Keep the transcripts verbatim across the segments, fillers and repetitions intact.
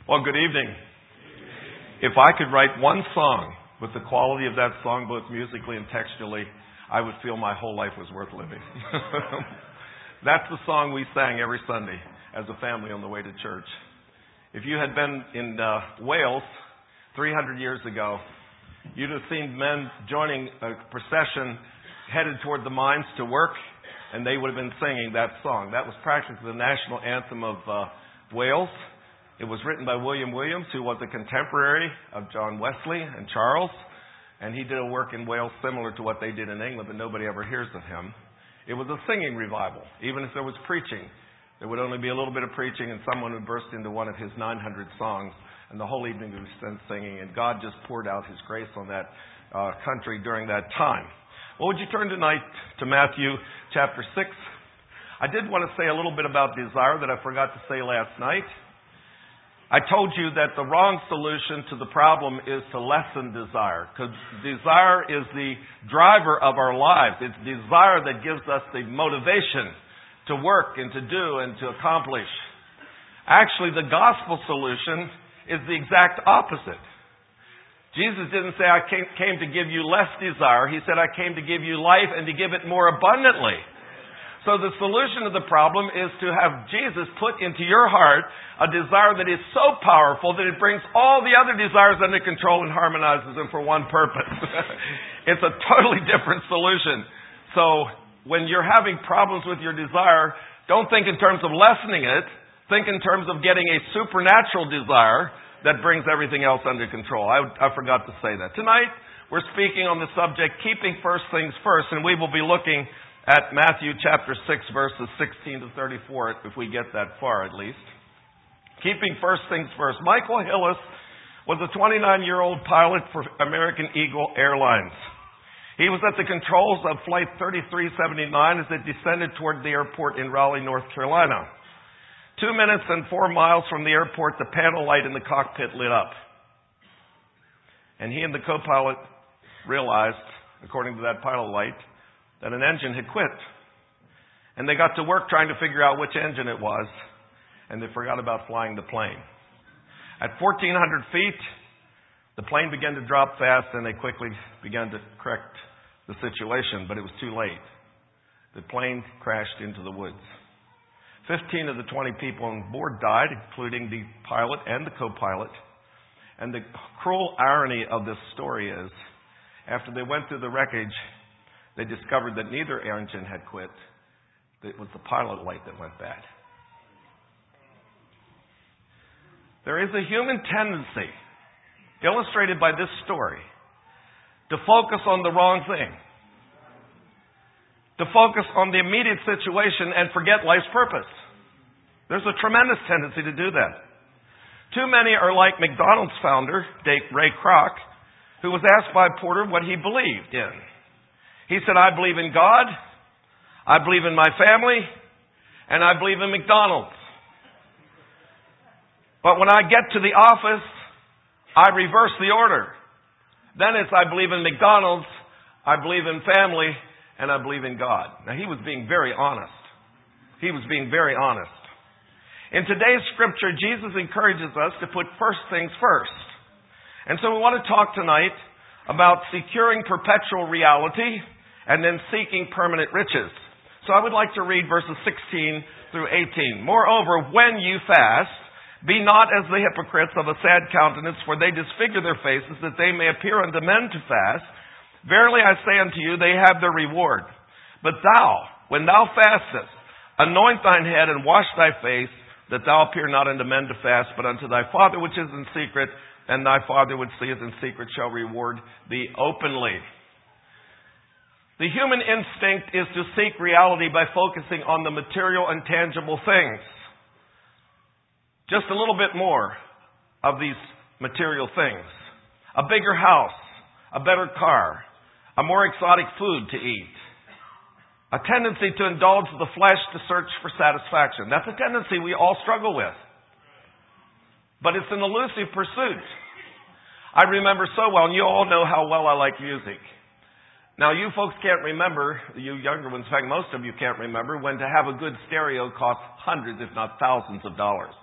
Well, good evening. If I could write one song with the quality of that song, both musically and textually, I would feel my whole life was worth living. That's the song we sang every Sunday as a family on the way to church. If you had been in uh, Wales three hundred years ago, you'd have seen men joining a procession headed toward the mines to work, and they would have been singing that song. That was practically the national anthem of uh, Wales. It was written by William Williams, who was a contemporary of John Wesley and Charles, and he did a work in Wales similar to what they did in England, but nobody ever hears of him. It was a singing revival. Even if there was preaching, there would only be a little bit of preaching, and someone would burst into one of his nine hundred songs, and the whole evening would be spent singing, and God just poured out His grace on that uh, country during that time. Well, would you turn tonight to Matthew chapter six? I did want to say a little bit about desire that I forgot to say last night. I told you that the wrong solution to the problem is to lessen desire, because desire is the driver of our lives. It's desire that gives us the motivation to work and to do and to accomplish. Actually, the gospel solution is the exact opposite. Jesus didn't say, I came, came to give you less desire. He said, I came to give you life and to give it more abundantly. So the solution to the problem is to have Jesus put into your heart a desire that is so powerful that it brings all the other desires under control and harmonizes them for one purpose. It's a totally different solution. So when you're having problems with your desire, don't think in terms of lessening it. Think in terms of getting a supernatural desire that brings everything else under control. I, I forgot to say that. Tonight, we're speaking on the subject, keeping first things first, and we will be looking at Matthew chapter six, verses sixteen to thirty-four, if we get that far at least. Keeping first things first. Michael Hillis was a twenty-nine-year-old pilot for American Eagle Airlines. He was at the controls of Flight thirty-three seventy-nine as it descended toward the airport in Raleigh, North Carolina. Two minutes and four miles from the airport, the panel light in the cockpit lit up. And he and the co-pilot realized, according to that pilot light, that an engine had quit. And they got to work trying to figure out which engine it was, and they forgot about flying the plane. At fourteen hundred feet, the plane began to drop fast, and they quickly began to correct the situation, but it was too late. The plane crashed into the woods. Fifteen of the twenty people on board died, including the pilot and the co-pilot. And the cruel irony of this story is, after they went through the wreckage, they discovered that neither engine had quit. It was the pilot light that went bad. There is a human tendency, illustrated by this story, to focus on the wrong thing. To focus on the immediate situation and forget life's purpose. There's a tremendous tendency to do that. Too many are like McDonald's founder, Ray Kroc, who was asked by a porter what he believed in. He said, I believe in God, I believe in my family, and I believe in McDonald's. But when I get to the office, I reverse the order. Then it's I believe in McDonald's, I believe in family, and I believe in God. Now, he was being very honest. He was being very honest. In today's scripture, Jesus encourages us to put first things first. And so we want to talk tonight about securing perpetual reality and then seeking permanent riches. So I would like to read verses sixteen through eighteen. Moreover, when you fast, be not as the hypocrites of a sad countenance, for they disfigure their faces, that they may appear unto men to fast. Verily I say unto you, they have their reward. But thou, when thou fastest, anoint thine head and wash thy face, that thou appear not unto men to fast, but unto thy Father which is in secret, and thy Father which seeth in secret shall reward thee openly. The human instinct is to seek reality by focusing on the material and tangible things. Just a little bit more of these material things. A bigger house, a better car, a more exotic food to eat. A tendency to indulge the flesh to search for satisfaction. That's a tendency we all struggle with. But it's an elusive pursuit. I remember so well, and you all know how well I like music. Now, you folks can't remember, you younger ones, in fact, most of you can't remember, when to have a good stereo costs hundreds, if not thousands of dollars.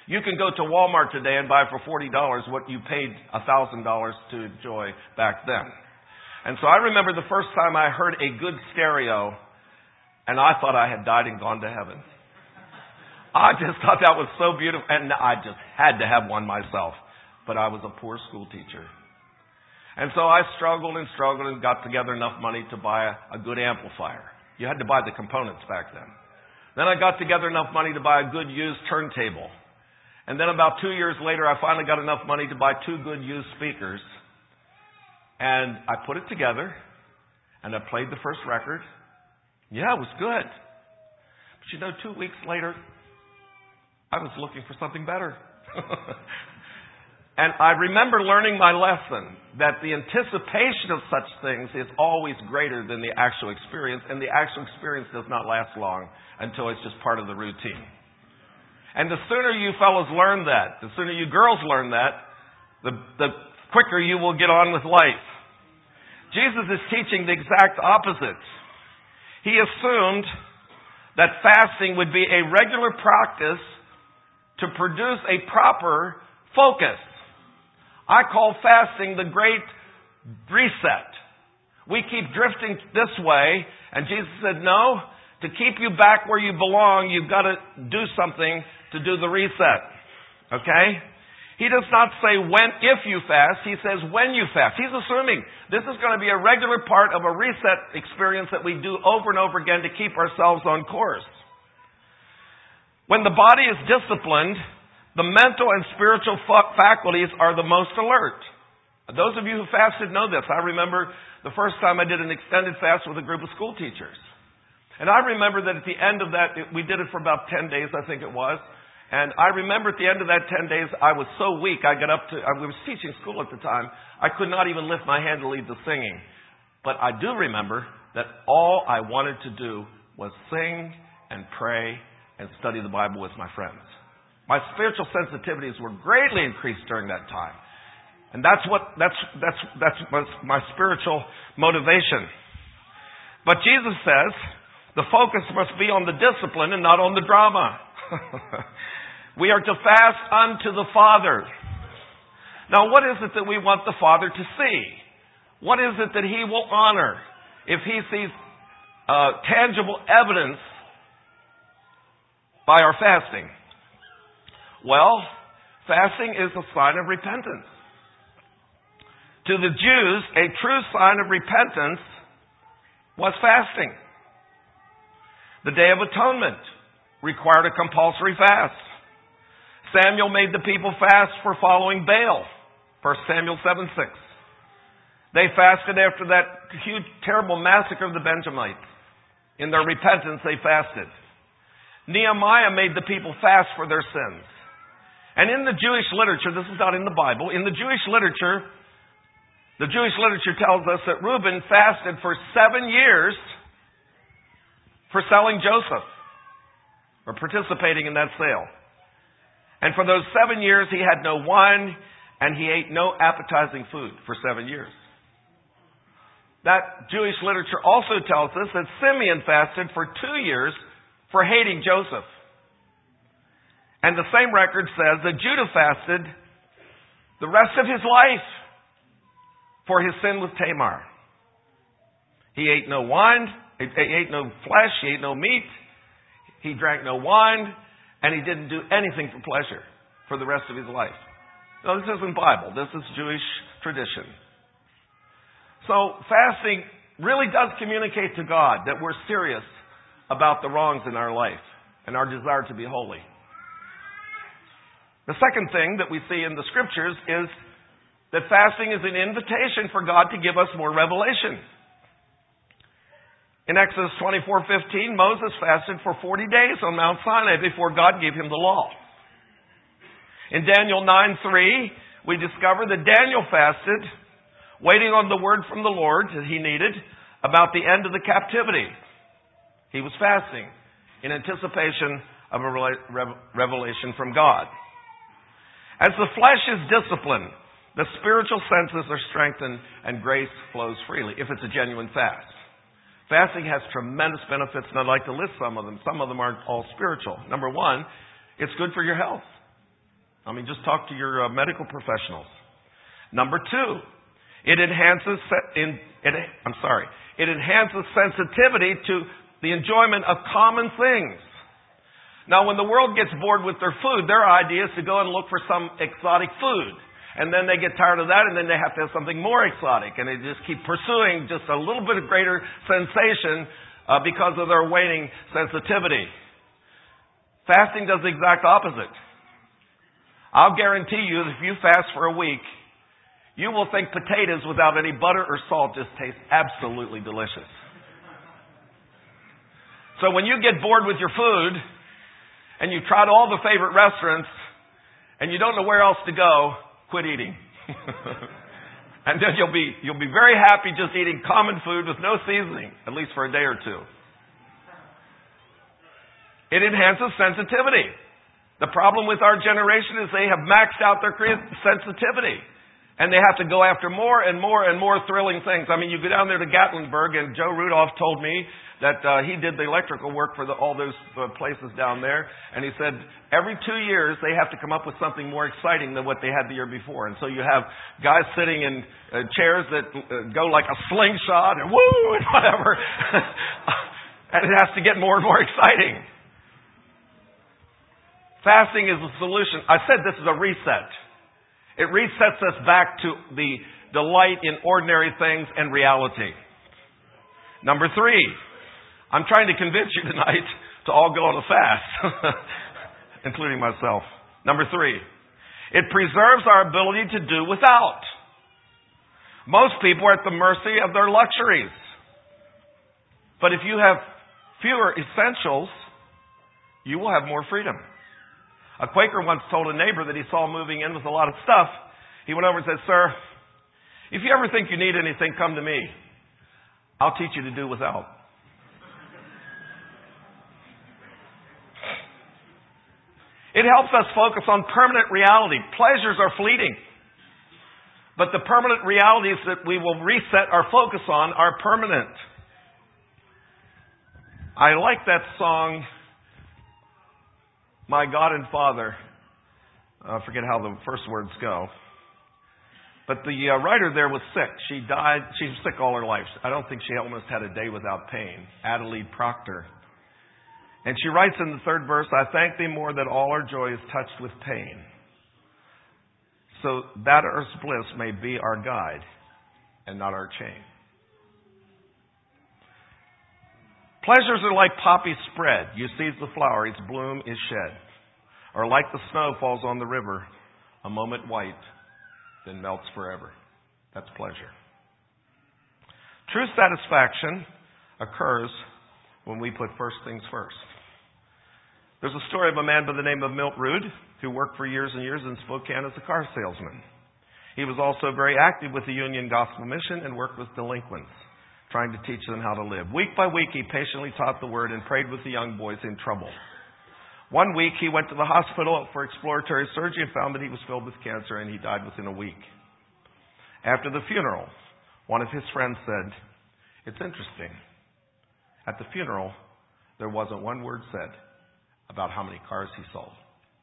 You can go to Walmart today and buy for forty dollars what you paid one thousand dollars to enjoy back then. And so I remember the first time I heard a good stereo, and I thought I had died and gone to heaven. I just thought that was so beautiful, and I just had to have one myself. But I was a poor school teacher. And so I struggled and struggled and got together enough money to buy a, a good amplifier. You had to buy the components back then. Then I got together enough money to buy a good used turntable. And then about two years later, I finally got enough money to buy two good used speakers. And I put it together, and I played the first record. Yeah, it was good. But you know, two weeks later, I was looking for something better. And I remember learning my lesson that the anticipation of such things is always greater than the actual experience, and the actual experience does not last long until it's just part of the routine. And the sooner you fellows learn that, the sooner you girls learn that, the, the quicker you will get on with life. Jesus is teaching the exact opposite. He assumed that fasting would be a regular practice to produce a proper focus. I call fasting the great reset. We keep drifting this way, and Jesus said, no, to keep you back where you belong, you've got to do something to do the reset. Okay? He does not say when, if you fast. He says when you fast. He's assuming this is going to be a regular part of a reset experience that we do over and over again to keep ourselves on course. When the body is disciplined, the mental and spiritual faculties are the most alert. Those of you who fasted know this. I remember the first time I did an extended fast with a group of school teachers. And I remember that at the end of that, we did it for about ten days, I think it was. And I remember at the end of that ten days, I was so weak, I got up to, I was teaching school at the time, I could not even lift my hand to lead the singing. But I do remember that all I wanted to do was sing and pray and study the Bible with my friends. My spiritual sensitivities were greatly increased during that time. And that's what, that's, that's, that's my spiritual motivation. But Jesus says, the focus must be on the discipline and not on the drama. We are to fast unto the Father. Now, what is it that we want the Father to see? What is it that He will honor if He sees uh, tangible evidence by our fasting? Well, fasting is a sign of repentance. To the Jews, a true sign of repentance was fasting. The Day of Atonement required a compulsory fast. Samuel made the people fast for following Baal. First Samuel seven six. They fasted after that huge, terrible massacre of the Benjamites. In their repentance, they fasted. Nehemiah made the people fast for their sins. And in the Jewish literature, this is not in the Bible, in the Jewish literature, the Jewish literature tells us that Reuben fasted for seven years for selling Joseph, or participating in that sale. And for those seven years, he had no wine, and he ate no appetizing food for seven years. That Jewish literature also tells us that Simeon fasted for two years for hating Joseph. And the same record says that Judah fasted the rest of his life for his sin with Tamar. He ate no wine, he ate no flesh, he ate no meat, he drank no wine, and he didn't do anything for pleasure for the rest of his life. No, this isn't Bible. This is Jewish tradition. So fasting really does communicate to God that we're serious about the wrongs in our life and our desire to be holy. The second thing that we see in the Scriptures is that fasting is an invitation for God to give us more revelation. In Exodus twenty-four fifteen, Moses fasted for forty days on Mount Sinai before God gave him the law. In Daniel nine three, we discover that Daniel fasted, waiting on the word from the Lord that he needed about the end of the captivity. He was fasting in anticipation of a revelation from God. As the flesh is disciplined, the spiritual senses are strengthened and grace flows freely, if it's a genuine fast. Fasting has tremendous benefits, and I'd like to list some of them. Some of them aren't all spiritual. Number one, it's good for your health. I mean, just talk to your uh, medical professionals. Number two, it enhances, in, it, I'm sorry, it enhances sensitivity to the enjoyment of common things. Now, when the world gets bored with their food, their idea is to go and look for some exotic food. And then they get tired of that, and then they have to have something more exotic. And they just keep pursuing just a little bit of greater sensation uh, because of their waning sensitivity. Fasting does the exact opposite. I'll guarantee you that if you fast for a week, you will think potatoes without any butter or salt just taste absolutely delicious. So when you get bored with your food, and you've tried all the favorite restaurants, and you don't know where else to go, quit eating. And then you'll be, you'll be very happy just eating common food with no seasoning, at least for a day or two. It enhances sensitivity. The problem with our generation is they have maxed out their sensitivity. And they have to go after more and more and more thrilling things. I mean, you go down there to Gatlinburg, and Joe Rudolph told me that uh, he did the electrical work for the, all those uh, places down there. And he said every two years they have to come up with something more exciting than what they had the year before. And so you have guys sitting in uh, chairs that uh, go like a slingshot and woo and whatever. And it has to get more and more exciting. Fasting is a solution. I said this is a reset. It resets us back to the delight in ordinary things and reality. Number three, I'm trying to convince you tonight to all go on a fast, including myself. Number three, it preserves our ability to do without. Most people are at the mercy of their luxuries. But if you have fewer essentials, you will have more freedom. A Quaker once told a neighbor that he saw moving in with a lot of stuff. He went over and said, "Sir, if you ever think you need anything, come to me. I'll teach you to do without." It helps us focus on permanent reality. Pleasures are fleeting. But the permanent realities that we will reset our focus on are permanent. I like that song, My God and Father. I forget how the first words go. But the uh, writer there was sick. She died. She was sick all her life. I don't think she almost had a day without pain. Adelaide Proctor. And she writes in the third verse, "I thank thee more that all our joy is touched with pain, so that earth's bliss may be our guide and not our chain." Pleasures are like poppy spread. You seize the flower, its bloom is shed. Or like the snow falls on the river, a moment white, then melts forever. That's pleasure. True satisfaction occurs when we put first things first. There's a story of a man by the name of Milt Rood who worked for years and years in Spokane as a car salesman. He was also very active with the Union Gospel Mission and worked with delinquents, trying to teach them how to live. Week by week, he patiently taught the Word and prayed with the young boys in trouble. One week, he went to the hospital for exploratory surgery and found that he was filled with cancer, and he died within a week. After the funeral, one of his friends said, "It's interesting. At the funeral, there wasn't one word said about how many cars he sold."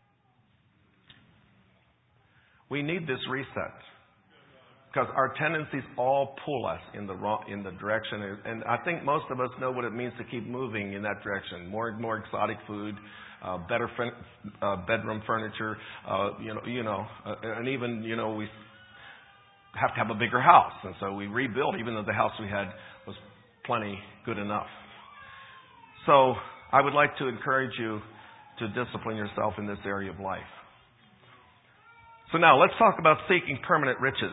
We need this reset, because our tendencies all pull us in the wrong, in the direction, and I think most of us know what it means to keep moving in that direction. More and more exotic food, uh, better uh, bedroom furniture, uh, you know, you know, uh, and even you know we have to have a bigger house, and so we rebuild, even though the house we had was plenty good enough. So I would like to encourage you to discipline yourself in this area of life. So now let's talk about seeking permanent riches.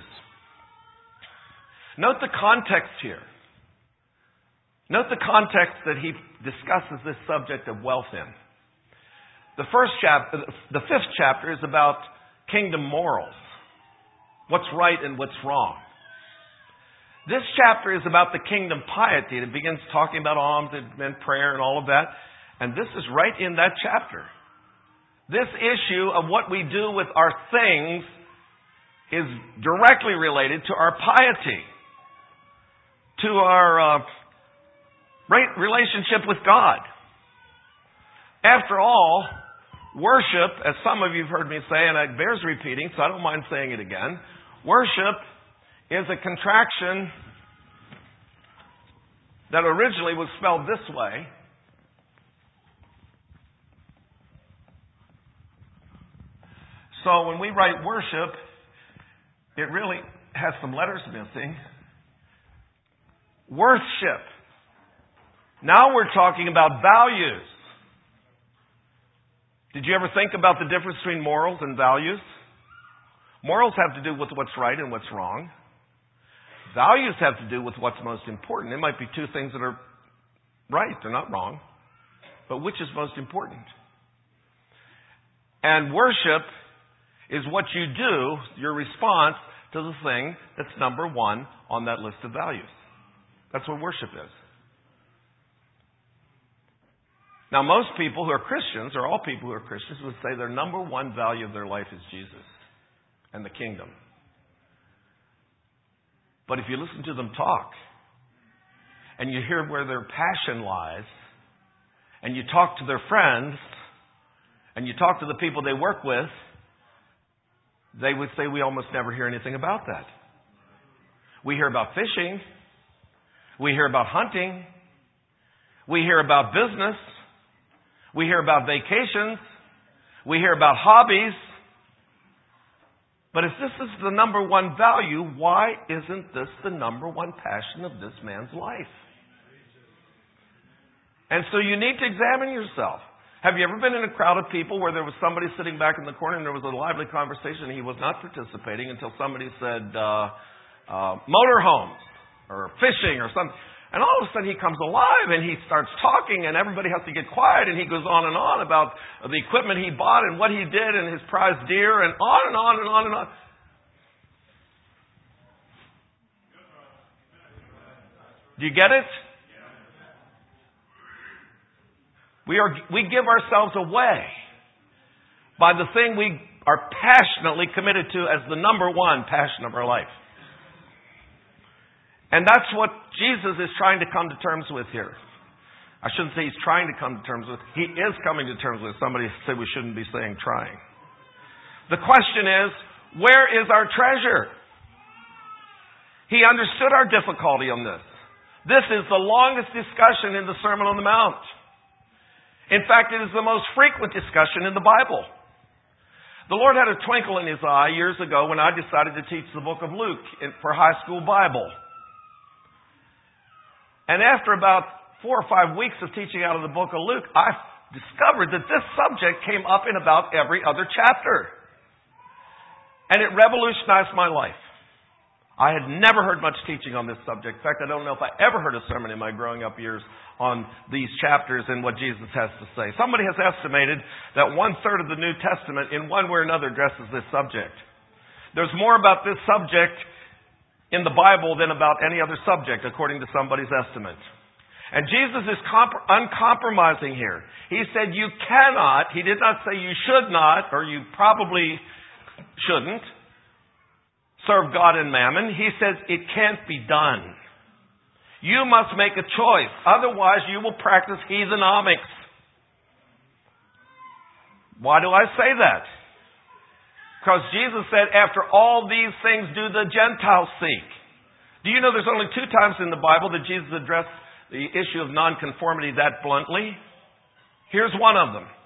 Note the context here. Note the context that he discusses this subject of wealth in. The first chapter, the fifth chapter is about kingdom morals. What's right and what's wrong. This chapter is about the kingdom piety. It begins talking about alms and prayer and all of that. And this is right in that chapter. This issue of what we do with our things is directly related to our piety, to our uh, relationship with God. After all, Worship, as some of you have heard me say, and it bears repeating, so I don't mind saying it again. Worship is a contraction that originally was spelled this way. So when we write worship, it really has some letters missing. Worship. Now we're talking about values. Did you ever think about the difference between morals and values? Morals have to do with what's right and what's wrong. Values have to do with what's most important. It might be two things that are right, they're not wrong. But which is most important? And worship is what you do, your response to the thing that's number one on that list of values. That's what worship is. Now, most people who are Christians, or all people who are Christians, would say their number one value of their life is Jesus and the kingdom. But if you listen to them talk, and you hear where their passion lies, and you talk to their friends, and you talk to the people they work with, they would say we almost never hear anything about that. We hear about fishing. We hear about hunting. We hear about business. We hear about vacations. We hear about hobbies. But if this is the number one value, why isn't this the number one passion of this man's life? And so you need to examine yourself. Have you ever been in a crowd of people where there was somebody sitting back in the corner and there was a lively conversation and he was not participating until somebody said uh, uh, motorhomes or fishing or something. And all of a sudden he comes alive and he starts talking and everybody has to get quiet and he goes on and on about the equipment he bought and what he did and his prized deer and on and on and on and on. Do you get it? We are we give ourselves away by the thing we are passionately committed to as the number one passion of our life. And that's what Jesus is trying to come to terms with here. I shouldn't say he's trying to come to terms with. He is coming to terms with. Somebody said we shouldn't be saying trying. The question is, where is our treasure? He understood our difficulty on this. This is the longest discussion in the Sermon on the Mount. In fact, it is the most frequent discussion in the Bible. The Lord had a twinkle in his eye years ago when I decided to teach the book of Luke for high school Bible. And after about four or five weeks of teaching out of the book of Luke, I discovered that this subject came up in about every other chapter. And it revolutionized my life. I had never heard much teaching on this subject. In fact, I don't know if I ever heard a sermon in my growing up years on these chapters and what Jesus has to say. Somebody has estimated that one-third of the New Testament in one way or another addresses this subject. There's more about this subject in the Bible than about any other subject, according to somebody's estimate. And Jesus is comp- uncompromising here. He said you cannot, he did not say you should not, or you probably shouldn't, serve God and mammon. He says it can't be done. You must make a choice. Otherwise, you will practice heathenomics. Why do I say that? Because Jesus said, after all these things do the Gentiles seek. Do you know there's only two times in the Bible that Jesus addressed the issue of nonconformity that bluntly? Here's one of them.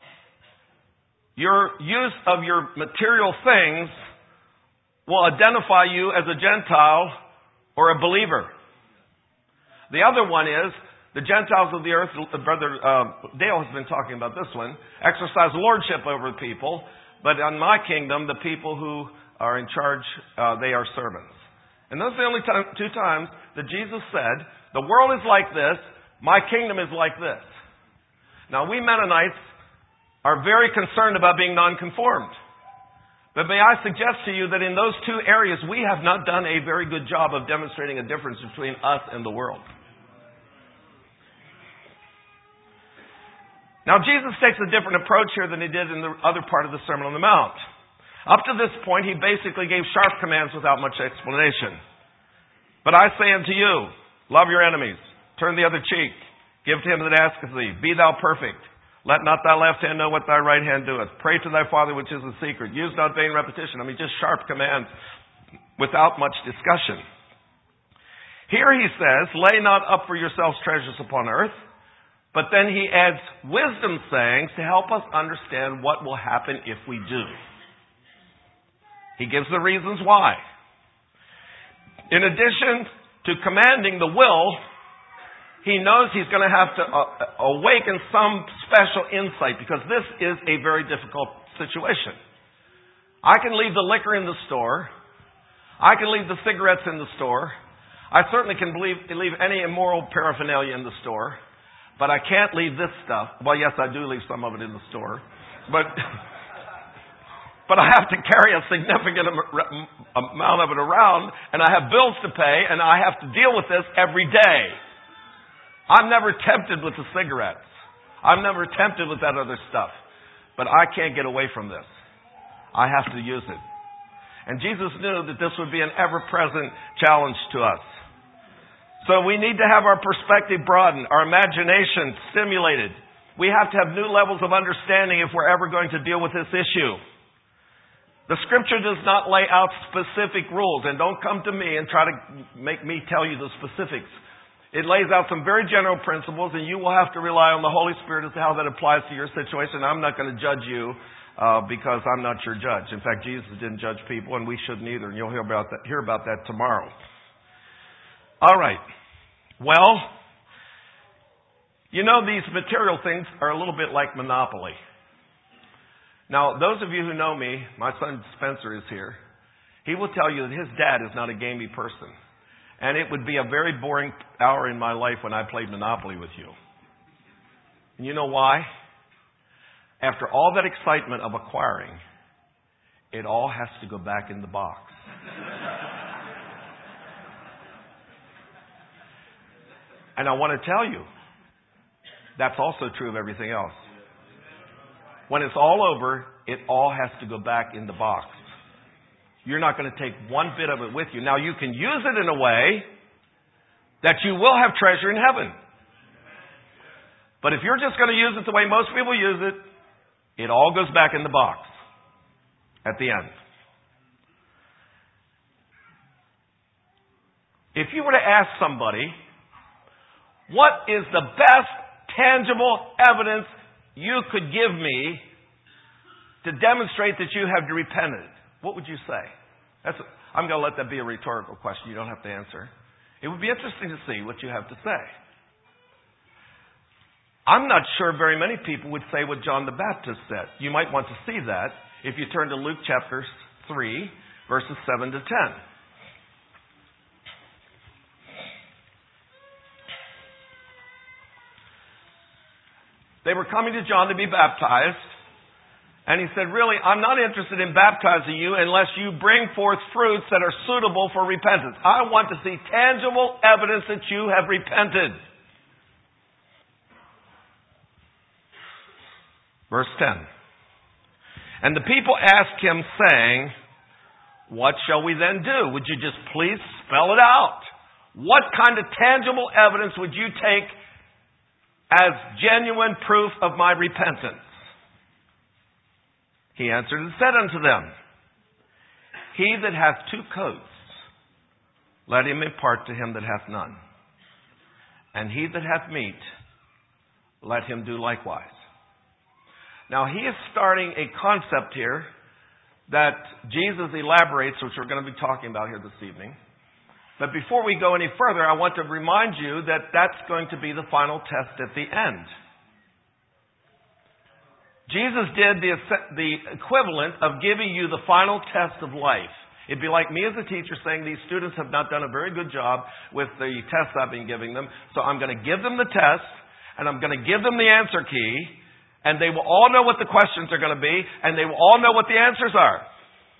Your use of your material things will identify you as a Gentile or a believer. The other one is, the Gentiles of the earth, Brother uh, Dale has been talking about this one, exercise lordship over the people, but in my kingdom, the people who are in charge, uh, they are servants. And those are the only time, two times that Jesus said, the world is like this, my kingdom is like this. Now, we Mennonites are very concerned about being nonconformed. But may I suggest to you that in those two areas, we have not done a very good job of demonstrating a difference between us and the world. Now, Jesus takes a different approach here than he did in the other part of the Sermon on the Mount. Up to this point, he basically gave sharp commands without much explanation. But I say unto you, love your enemies, turn the other cheek, give to him that asketh thee, be thou perfect, Let not thy left hand know what thy right hand doeth. Pray to thy Father which is in secret. Use not vain repetition. I mean, just sharp commands without much discussion. Here he says, lay not up for yourselves treasures upon earth. But then he adds wisdom sayings to help us understand what will happen if we do. He gives the reasons why. In addition to commanding the will, he knows he's going to have to uh, awaken some special insight because this is a very difficult situation. I can leave the liquor in the store. I can leave the cigarettes in the store. I certainly can leave, leave any immoral paraphernalia in the store. But I can't leave this stuff. Well, yes, I do leave some of it in the store. But but I have to carry a significant amount of it around, and I have bills to pay, and I have to deal with this every day. I'm never tempted with the cigarettes. I'm never tempted with that other stuff. But I can't get away from this. I have to use it. And Jesus knew that this would be an ever-present challenge to us. So we need to have our perspective broadened, our imagination stimulated. We have to have new levels of understanding if we're ever going to deal with this issue. The Scripture does not lay out specific rules, and don't come to me and try to make me tell you the specifics. It lays out some very general principles, and you will have to rely on the Holy Spirit as to how that applies to your situation. I'm not going to judge you uh, because I'm not your judge. In fact, Jesus didn't judge people, and we shouldn't either, and you'll hear about that, hear about that tomorrow. All right. Well, you know, these material things are a little bit like Monopoly. Now, those of you who know me, my son Spencer is here. He will tell you that his dad is not a gamey person. And it would be a very boring hour in my life when I played Monopoly with you. And you know why? After all that excitement of acquiring, it all has to go back in the box. And I want to tell you, that's also true of everything else. When it's all over, it all has to go back in the box. You're not going to take one bit of it with you. Now, you can use it in a way that you will have treasure in heaven. But if you're just going to use it the way most people use it, it all goes back in the box at the end. If you were to ask somebody, what is the best tangible evidence you could give me to demonstrate that you have repented? What would you say? That's a, I'm going to let that be a rhetorical question. You don't have to answer. It would be interesting to see what you have to say. I'm not sure very many people would say what John the Baptist said. You might want to see that if you turn to Luke chapter three, verses seven to ten. They were coming to John to be baptized. And he said, really, I'm not interested in baptizing you unless you bring forth fruits that are suitable for repentance. I want to see tangible evidence that you have repented. Verse ten. And the people asked him, saying, what shall we then do? Would you just please spell it out? What kind of tangible evidence would you take as genuine proof of my repentance? He answered and said unto them, he that hath two coats, let him impart to him that hath none. And he that hath meat, let him do likewise. Now he is starting a concept here that Jesus elaborates, which we're going to be talking about here this evening. But before we go any further, I want to remind you that that's going to be the final test at the end. Jesus did the, the equivalent of giving you the final test of life. It'd be like me as a teacher saying these students have not done a very good job with the tests I've been giving them. So I'm going to give them the test, and I'm going to give them the answer key, and they will all know what the questions are going to be, and they will all know what the answers are.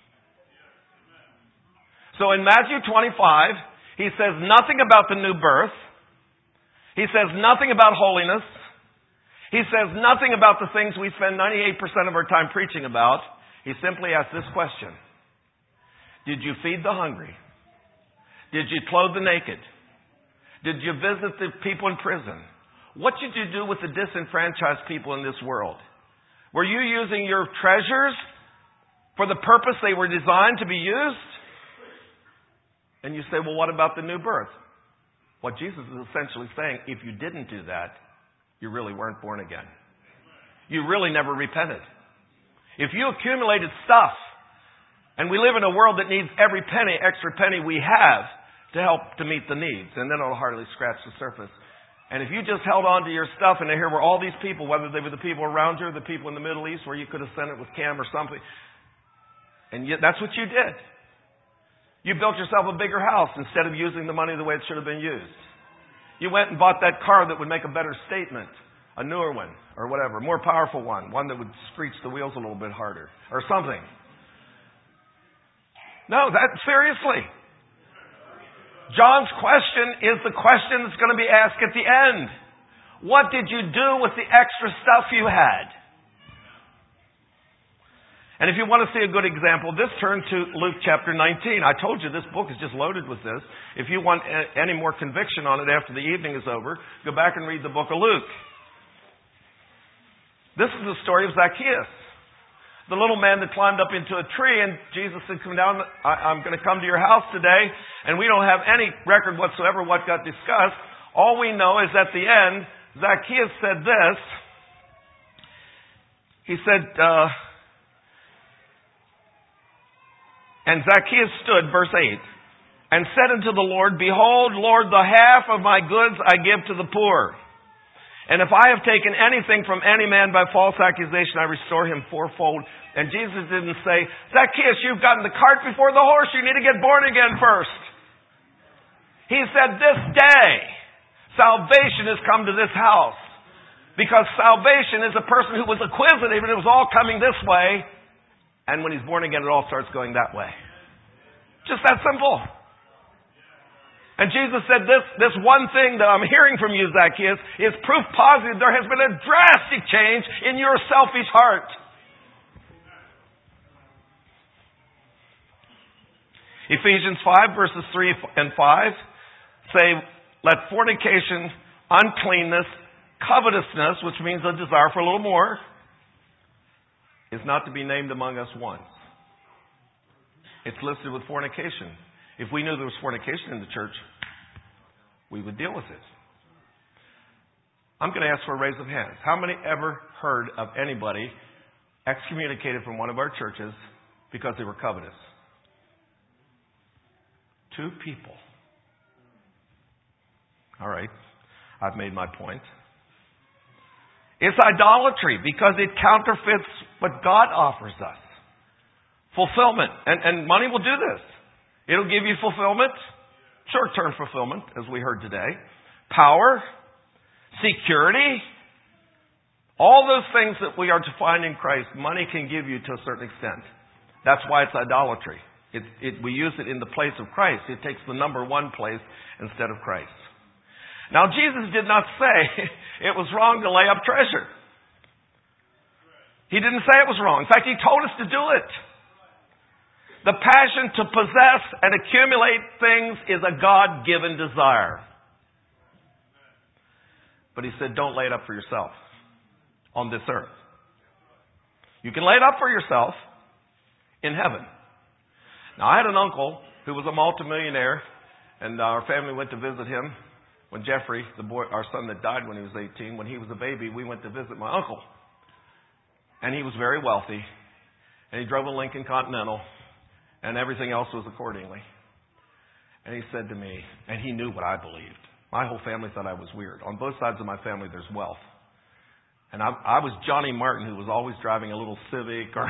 So in Matthew twenty-five, he says nothing about the new birth. He says nothing about holiness. He says nothing about the things we spend ninety-eight percent of our time preaching about. He simply asks this question. Did you feed the hungry? Did you clothe the naked? Did you visit the people in prison? What did you do with the disenfranchised people in this world? Were you using your treasures for the purpose they were designed to be used? And you say, well, what about the new birth? What Jesus is essentially saying, if you didn't do that, you really weren't born again. You really never repented. If you accumulated stuff, and we live in a world that needs every penny, extra penny we have to help to meet the needs, and then it'll hardly scratch the surface. And if you just held on to your stuff, and here were all these people, whether they were the people around you or the people in the Middle East, where you could have sent it with Cam or something, and yet that's what you did. You built yourself a bigger house instead of using the money the way it should have been used. You went and bought that car that would make a better statement, a newer one, or whatever, a more powerful one, one that would screech the wheels a little bit harder, or something. No, that seriously. John's question is the question that's going to be asked at the end. What did you do with the extra stuff you had? And if you want to see a good example, just turn to Luke chapter nineteen. I told you this book is just loaded with this. If you want any more conviction on it after the evening is over, go back and read the book of Luke. This is the story of Zacchaeus, the little man that climbed up into a tree, and Jesus said, come down, I, I'm going to come to your house today, and we don't have any record whatsoever what got discussed. All we know is at the end, Zacchaeus said this. He said, uh, and Zacchaeus stood, verse eight, and said unto the Lord, behold, Lord, the half of my goods I give to the poor. And if I have taken anything from any man by false accusation, I restore him fourfold. And Jesus didn't say, Zacchaeus, you've gotten the cart before the horse. You need to get born again first. He said, this day, salvation has come to this house. Because salvation is a person who was acquisitive and it was all coming this way. And when he's born again, it all starts going that way. Just that simple. And Jesus said, this, this one thing that I'm hearing from you, Zacchaeus, is proof positive there has been a drastic change in your selfish heart. Ephesians five, verses three and five say, let fornication, uncleanness, covetousness, which means a desire for a little more, is not to be named among us once. It's listed with fornication. If we knew there was fornication in the church, we would deal with it. I'm going to ask for a raise of hands. How many ever heard of anybody excommunicated from one of our churches because they were covetous? Two people. All right. I've made my point. It's idolatry because it counterfeits what God offers us. Fulfillment. And, and money will do this. It'll give you fulfillment, short-term fulfillment, as we heard today. Power, security, all those things that we are to find in Christ, money can give you to a certain extent. That's why it's idolatry. It, it, we use it in the place of Christ. It takes the number one place instead of Christ. Now, Jesus did not say it was wrong to lay up treasure. He didn't say it was wrong. In fact, he told us to do it. The passion to possess and accumulate things is a God-given desire. But he said, don't lay it up for yourself on this earth. You can lay it up for yourself in heaven. Now, I had an uncle who was a multimillionaire, and our family went to visit him when Jeffrey, the boy, our son that died when he was eighteen, when he was a baby, we went to visit my uncle. And he was very wealthy, and he drove a Lincoln Continental, and everything else was accordingly. And he said to me, and he knew what I believed. My whole family thought I was weird. On both sides of my family, there's wealth. And I, I was Johnny Martin, who was always driving a little Civic. Or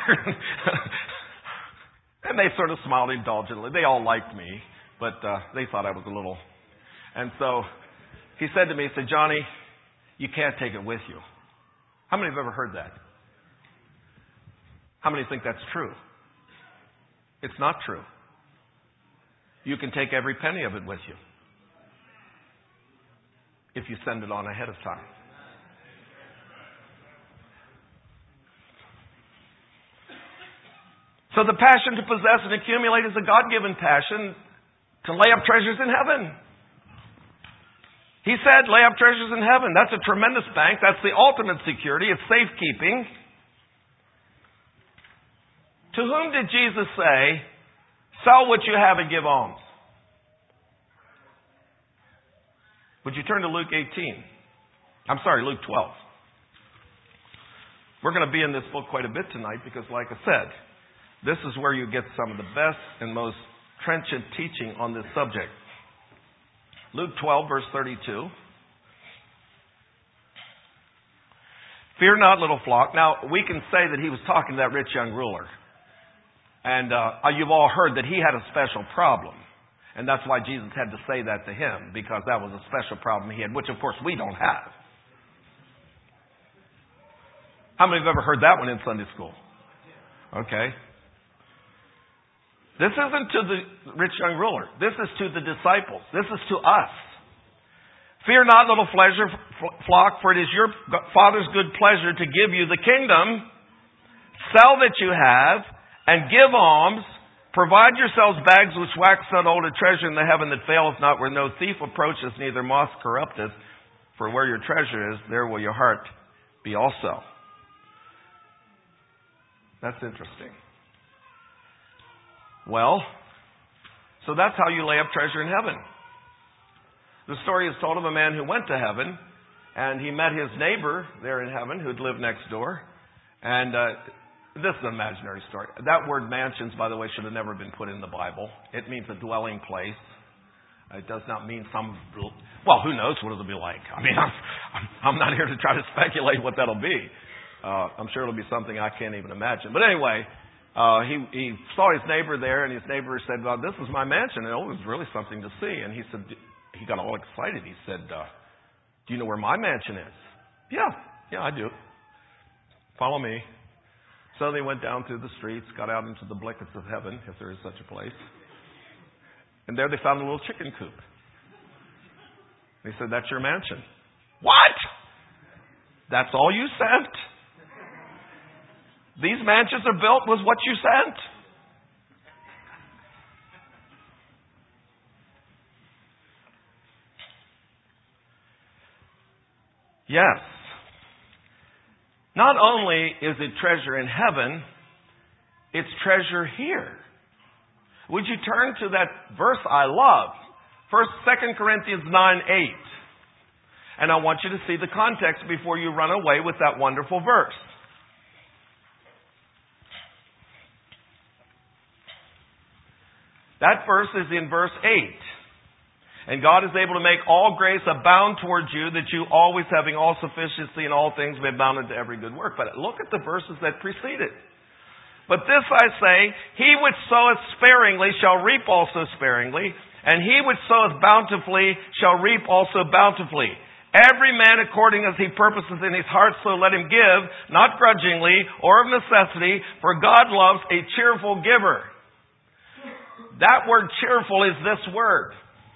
and they sort of smiled indulgently. They all liked me, but uh, they thought I was a little... And so he said to me, he said, Johnny, you can't take it with you. How many have ever heard that? How many think that's true? It's not true. You can take every penny of it with you if you send it on ahead of time. So the passion to possess and accumulate is a God-given passion to lay up treasures in heaven. He said, lay up treasures in heaven. That's a tremendous bank. That's the ultimate security. It's safekeeping. To whom did Jesus say, sell what you have and give alms? Would you turn to Luke eighteen? I'm sorry, Luke twelve. We're going to be in this book quite a bit tonight because, like I said, this is where you get some of the best and most trenchant teaching on this subject. Luke twelve, verse thirty-two. Fear not, little flock. Now, we can say that he was talking to that rich young ruler. And uh, you've all heard that he had a special problem. And that's why Jesus had to say that to him, because that was a special problem he had, which, of course, we don't have. How many have ever heard that one in Sunday school? Okay. This isn't to the rich young ruler. This is to the disciples. This is to us. Fear not, little pleasure, flock, for it is your Father's good pleasure to give you the kingdom. Sell that you have and give alms. Provide yourselves bags which wax not old, a treasure in the heaven that faileth not, where no thief approacheth, neither moth corrupteth. For where your treasure is, there will your heart be also. That's interesting. Well, so that's how you lay up treasure in heaven. The story is told of a man who went to heaven, and he met his neighbor there in heaven who'd lived next door. And uh, this is an imaginary story. That word mansions, by the way, should have never been put in the Bible. It means a dwelling place. It does not mean some... Well, who knows what it'll be like. I mean, I'm, I'm not here to try to speculate what that'll be. Uh, I'm sure it'll be something I can't even imagine. But anyway... Uh, he, he saw his neighbor there, and his neighbor said, well, this is my mansion. And it was really something to see. And he said, he got all excited. He said, uh, do you know where my mansion is? Yeah, yeah, I do. Follow me. So they went down through the streets, got out into the blickets of heaven, if there is such a place. And there they found a little chicken coop. He said, that's your mansion. What? That's all you sent? These mansions are built with what you sent. Yes. Not only is it treasure in heaven, it's treasure here. Would you turn to that verse I love? First, Second Corinthians nine eight. And I want you to see the context before you run away with that wonderful verse. That verse is in verse eight. And God is able to make all grace abound towards you, that you always having all sufficiency in all things may abound unto every good work. But look at the verses that precede it. But this I say, he which soweth sparingly shall reap also sparingly, and he which soweth bountifully shall reap also bountifully. Every man according as he purposes in his heart, so let him give, not grudgingly or of necessity, for God loves a cheerful giver. That word cheerful is this word.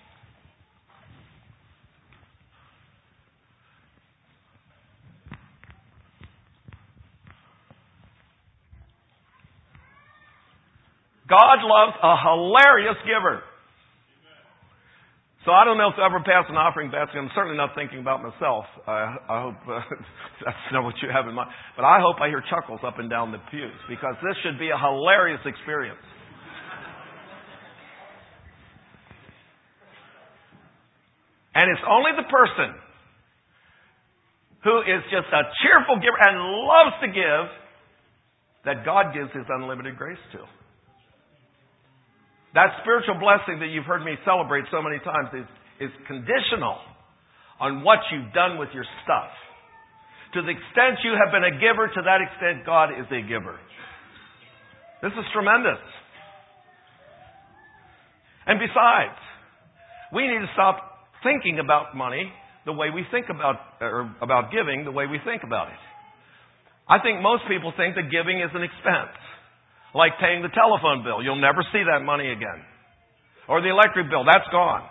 God loves a hilarious giver. So I don't know if I ever pass an offering basket. I'm certainly not thinking about myself. I, I hope uh, that's not what you have in mind. But I hope I hear chuckles up and down the pews, because this should be a hilarious experience. And it's only the person who is just a cheerful giver and loves to give that God gives His unlimited grace to. That spiritual blessing that you've heard me celebrate so many times is, is conditional on what you've done with your stuff. To the extent you have been a giver, to that extent God is a giver. This is tremendous. And besides, we need to stop thinking about money the way we think about, or about giving the way we think about it. I think most people think that giving is an expense. Like paying the telephone bill. You'll never see that money again. Or the electric bill. That's gone.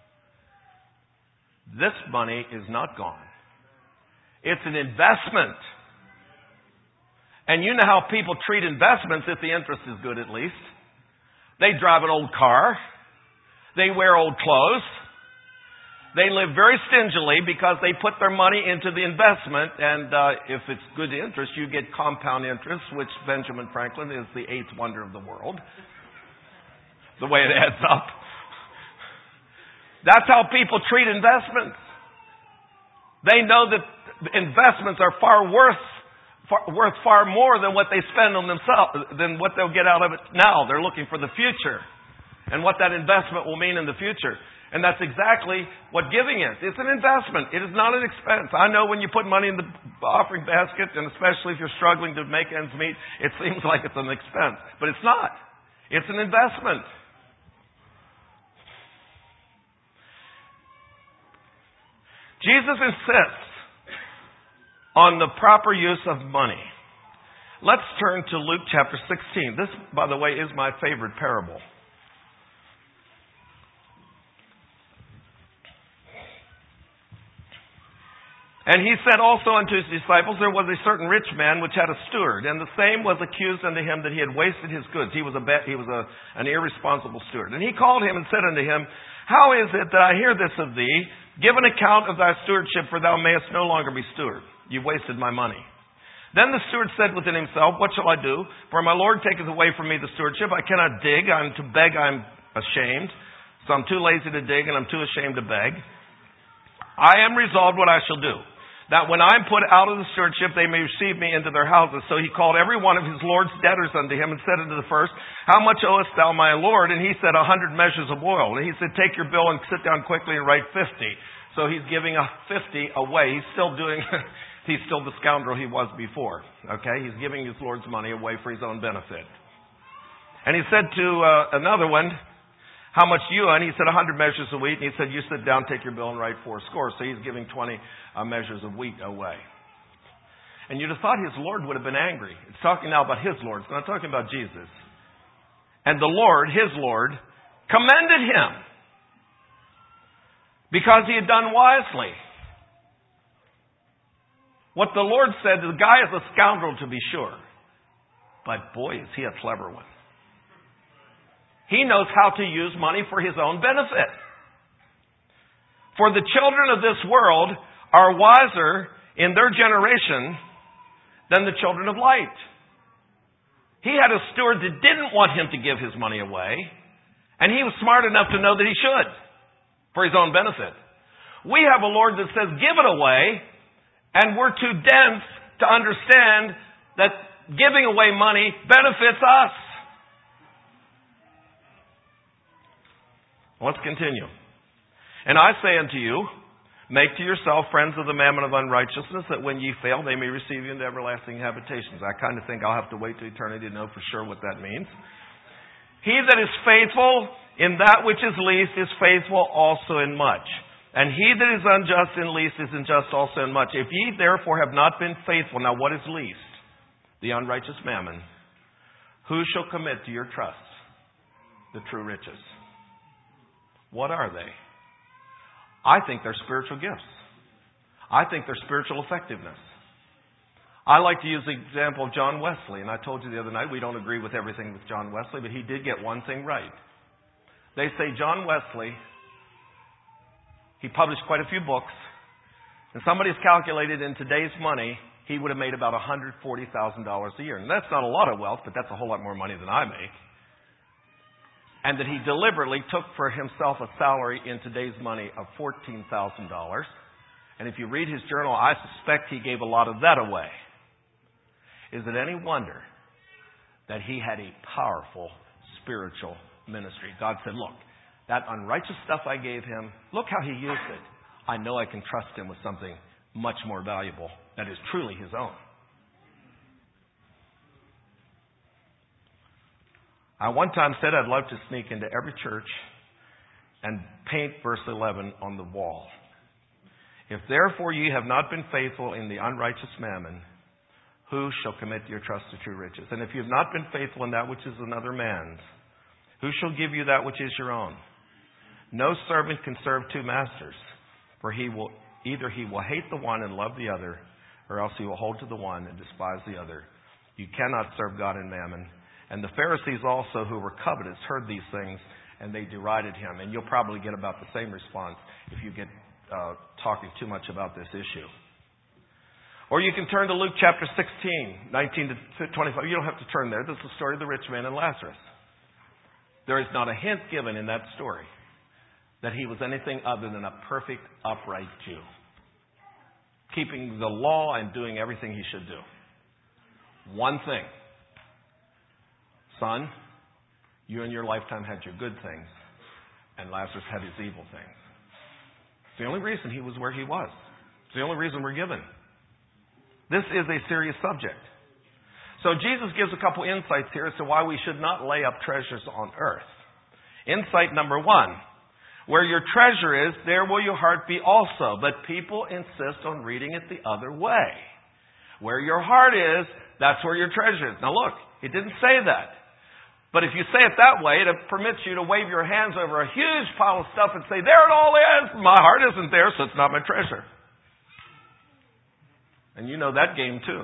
This money is not gone. It's an investment. And you know how people treat investments if the interest is good, at least. They drive an old car. They wear old clothes. They live very stingily because they put their money into the investment, and uh, if it's good interest, you get compound interest, which Benjamin Franklin is the eighth wonder of the world. The way it adds up. That's how people treat investments. They know that investments are far worth far, worth far more than what they spend on themselves, than what they'll get out of it now. They're looking for the future and what that investment will mean in the future. And that's exactly what giving is. It's an investment. It is not an expense. I know when you put money in the offering basket, and especially if you're struggling to make ends meet, it seems like it's an expense. But it's not. It's an investment. Jesus insists on the proper use of money. Let's turn to Luke chapter sixteen. This, by the way, is my favorite parable. And he said also unto his disciples, there was a certain rich man which had a steward, and the same was accused unto him that he had wasted his goods. He was a he was a, an irresponsible steward. And he called him and said unto him, how is it that I hear this of thee? Give an account of thy stewardship, for thou mayest no longer be steward. You wasted my money. Then the steward said within himself, what shall I do? For my Lord taketh away from me the stewardship. I cannot dig. I'm to beg. I'm ashamed. So I'm too lazy to dig, and I'm too ashamed to beg. I am resolved what I shall do, that when I am put out of the stewardship, they may receive me into their houses. So he called every one of his Lord's debtors unto him, and said unto the first, how much owest thou my Lord? And he said, a hundred measures of oil. And he said, take your bill and sit down quickly and write fifty. So he's giving a fifty away. He's still doing, he's still the scoundrel he was before. Okay? He's giving his Lord's money away for his own benefit. And he said to uh, another one, how much do you owe? And he said, a hundred measures of wheat. And he said, you sit down, take your bill, and write four scores. So he's giving twenty uh, measures of wheat away. And you'd have thought his Lord would have been angry. It's talking now about his Lord. It's not talking about Jesus. And the Lord, his Lord, commended him because he had done wisely. What the Lord said, the guy is a scoundrel to be sure. But boy, is he a clever one. He knows how to use money for his own benefit. For the children of this world are wiser in their generation than the children of light. He had a steward that didn't want him to give his money away, and he was smart enough to know that he should for his own benefit. We have a Lord that says, give it away, and we're too dense to understand that giving away money benefits us. Let's continue. And I say unto you, make to yourself friends of the mammon of unrighteousness, that when ye fail, they may receive you into everlasting habitations. I kind of think I'll have to wait to eternity to know for sure what that means. He that is faithful in that which is least is faithful also in much. And he that is unjust in least is unjust also in much. If ye therefore have not been faithful, now what is least? The unrighteous mammon. Who shall commit to your trust the true riches? What are they? I think they're spiritual gifts. I think they're spiritual effectiveness. I like to use the example of John Wesley, and I told you the other night we don't agree with everything with John Wesley, but he did get one thing right. They say John Wesley, he published quite a few books, and somebody's calculated in today's money, he would have made about one hundred forty thousand dollars a year. And that's not a lot of wealth, but that's a whole lot more money than I make. And that he deliberately took for himself a salary in today's money of fourteen thousand dollars. And if you read his journal, I suspect he gave a lot of that away. Is it any wonder that he had a powerful spiritual ministry? God said, look, that unrighteous stuff I gave him, look how he used it. I know I can trust him with something much more valuable that is truly his own. I one time said I'd love to sneak into every church and paint verse eleven on the wall. If therefore ye have not been faithful in the unrighteous mammon, who shall commit your trust to true riches? And if you have not been faithful in that which is another man's, who shall give you that which is your own? No servant can serve two masters, for he will either he will hate the one and love the other, or else he will hold to the one and despise the other. You cannot serve God and mammon. And the Pharisees also, who were covetous, heard these things, and they derided him. And you'll probably get about the same response if you get uh, talking too much about this issue. Or you can turn to Luke chapter sixteen, nineteen to twenty-five. You don't have to turn there. This is the story of the rich man and Lazarus. There is not a hint given in that story that he was anything other than a perfect, upright Jew, keeping the law and doing everything he should do. One thing. Son, you in your lifetime had your good things, and Lazarus had his evil things. It's the only reason he was where he was. It's the only reason we're given. This is a serious subject. So Jesus gives a couple insights here as to why we should not lay up treasures on earth. Insight number one, where your treasure is, there will your heart be also. But people insist on reading it the other way. Where your heart is, that's where your treasure is. Now look, it didn't say that. But if you say it that way, it permits you to wave your hands over a huge pile of stuff and say, there it all is. My heart isn't there, so it's not my treasure. And you know that game too.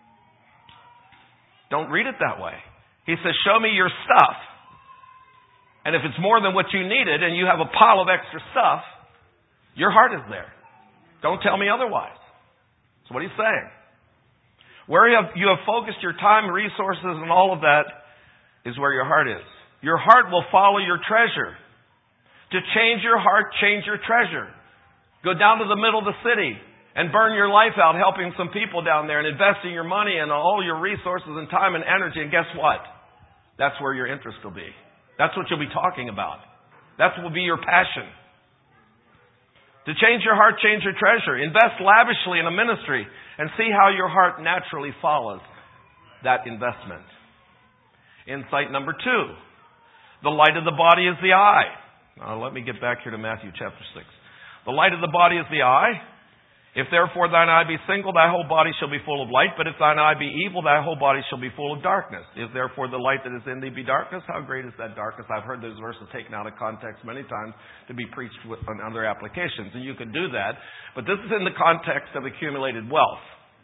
Don't read it that way. He says, show me your stuff. And if it's more than what you needed and you have a pile of extra stuff, your heart is there. Don't tell me otherwise. That's what he's saying. Where you have, you have focused your time, resources, and all of that is where your heart is. Your heart will follow your treasure. To change your heart, change your treasure. Go down to the middle of the city and burn your life out helping some people down there and investing your money and all your resources and time and energy. And guess what? That's where your interest will be. That's what you'll be talking about. That will be your passion. To change your heart, change your treasure. Invest lavishly in a ministry and see how your heart naturally follows that investment. Insight number two. The light of the body is the eye. Now let me get back here to Matthew chapter six. The light of the body is the eye. If therefore thine eye be single, thy whole body shall be full of light. But if thine eye be evil, thy whole body shall be full of darkness. If therefore the light that is in thee be darkness, how great is that darkness? I've heard those verses taken out of context many times to be preached with, on other applications. And you could do that. But this is in the context of accumulated wealth.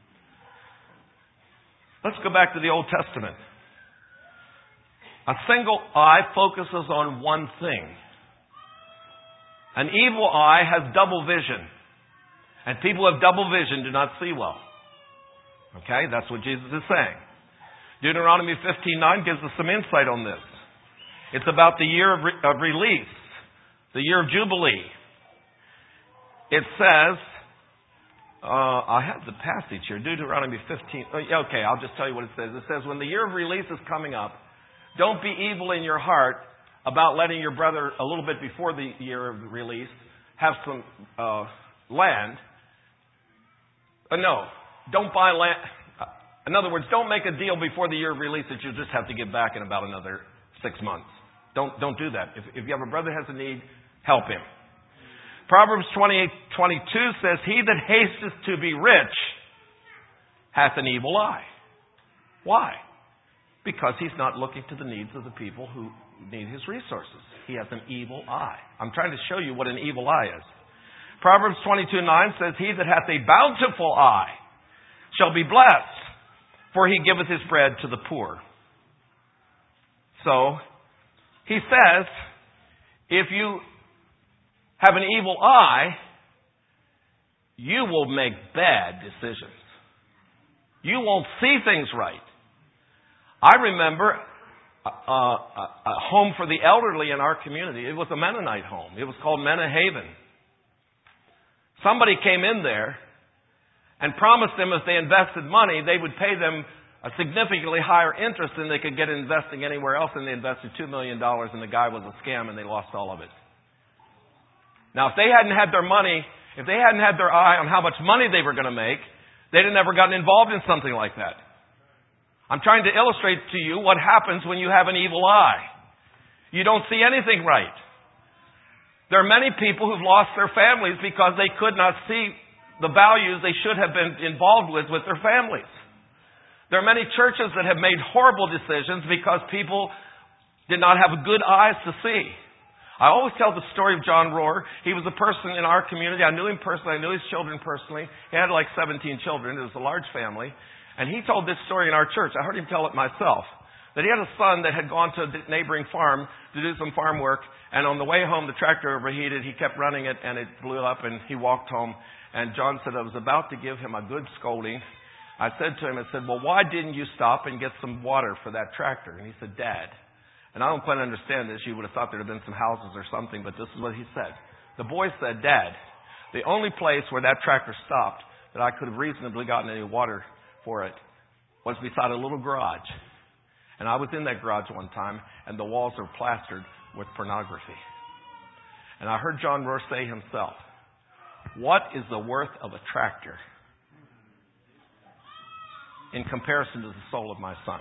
Let's go back to the Old Testament. A single eye focuses on one thing. An evil eye has double vision. And people with double vision do not see well. Okay, that's what Jesus is saying. Deuteronomy fifteen nine gives us some insight on this. It's about the year of, re- of release, the year of Jubilee. It says, uh, I have the passage here, Deuteronomy fifteen. Okay, I'll just tell you what it says. It says, when the year of release is coming up, don't be evil in your heart about letting your brother, a little bit before the year of release, have some uh, land. Uh, no, don't buy land. Uh, in other words, don't make a deal before the year of release that you just have to give back in about another six months. Don't don't do that. If, if you have a brother who has a need, help him. Proverbs twenty-eight twenty-two says, he that hasteth to be rich hath an evil eye. Why? Because he's not looking to the needs of the people who need his resources. He has an evil eye. I'm trying to show you what an evil eye is. Proverbs twenty-two nine says, he that hath a bountiful eye shall be blessed, for he giveth his bread to the poor. So, he says, if you have an evil eye, you will make bad decisions. You won't see things right. I remember a, a, a home for the elderly in our community. It was a Mennonite home. It was called Mena Haven. Somebody came in there and promised them if they invested money, they would pay them a significantly higher interest than they could get investing anywhere else. And they invested two million dollars, and the guy was a scam, and they lost all of it. Now, if they hadn't had their money, if they hadn't had their eye on how much money they were going to make, they'd have never gotten involved in something like that. I'm trying to illustrate to you what happens when you have an evil eye. You don't see anything right. There are many people who've lost their families because they could not see the values they should have been involved with with their families. There are many churches that have made horrible decisions because people did not have good eyes to see. I always tell the story of John Rohr. He was a person in our community. I knew him personally. I knew his children personally. He had like seventeen children. It was a large family. And he told this story in our church. I heard him tell it myself. that he had a son that had gone to a neighboring farm to do some farm work, and on the way home the tractor overheated. He kept running it, and it blew up, and he walked home. And John said, I was about to give him a good scolding. I said to him, I said, well, why didn't you stop and get some water for that tractor? And he said, Dad. And I don't quite understand this. You would have thought there would have been some houses or something, but this is what he said. The boy said, Dad, the only place where that tractor stopped that I could have reasonably gotten any water for it was beside a little garage. And I was in that garage one time, and the walls are plastered with pornography. And I heard John Rohr say himself, what is the worth of a tractor in comparison to the soul of my son?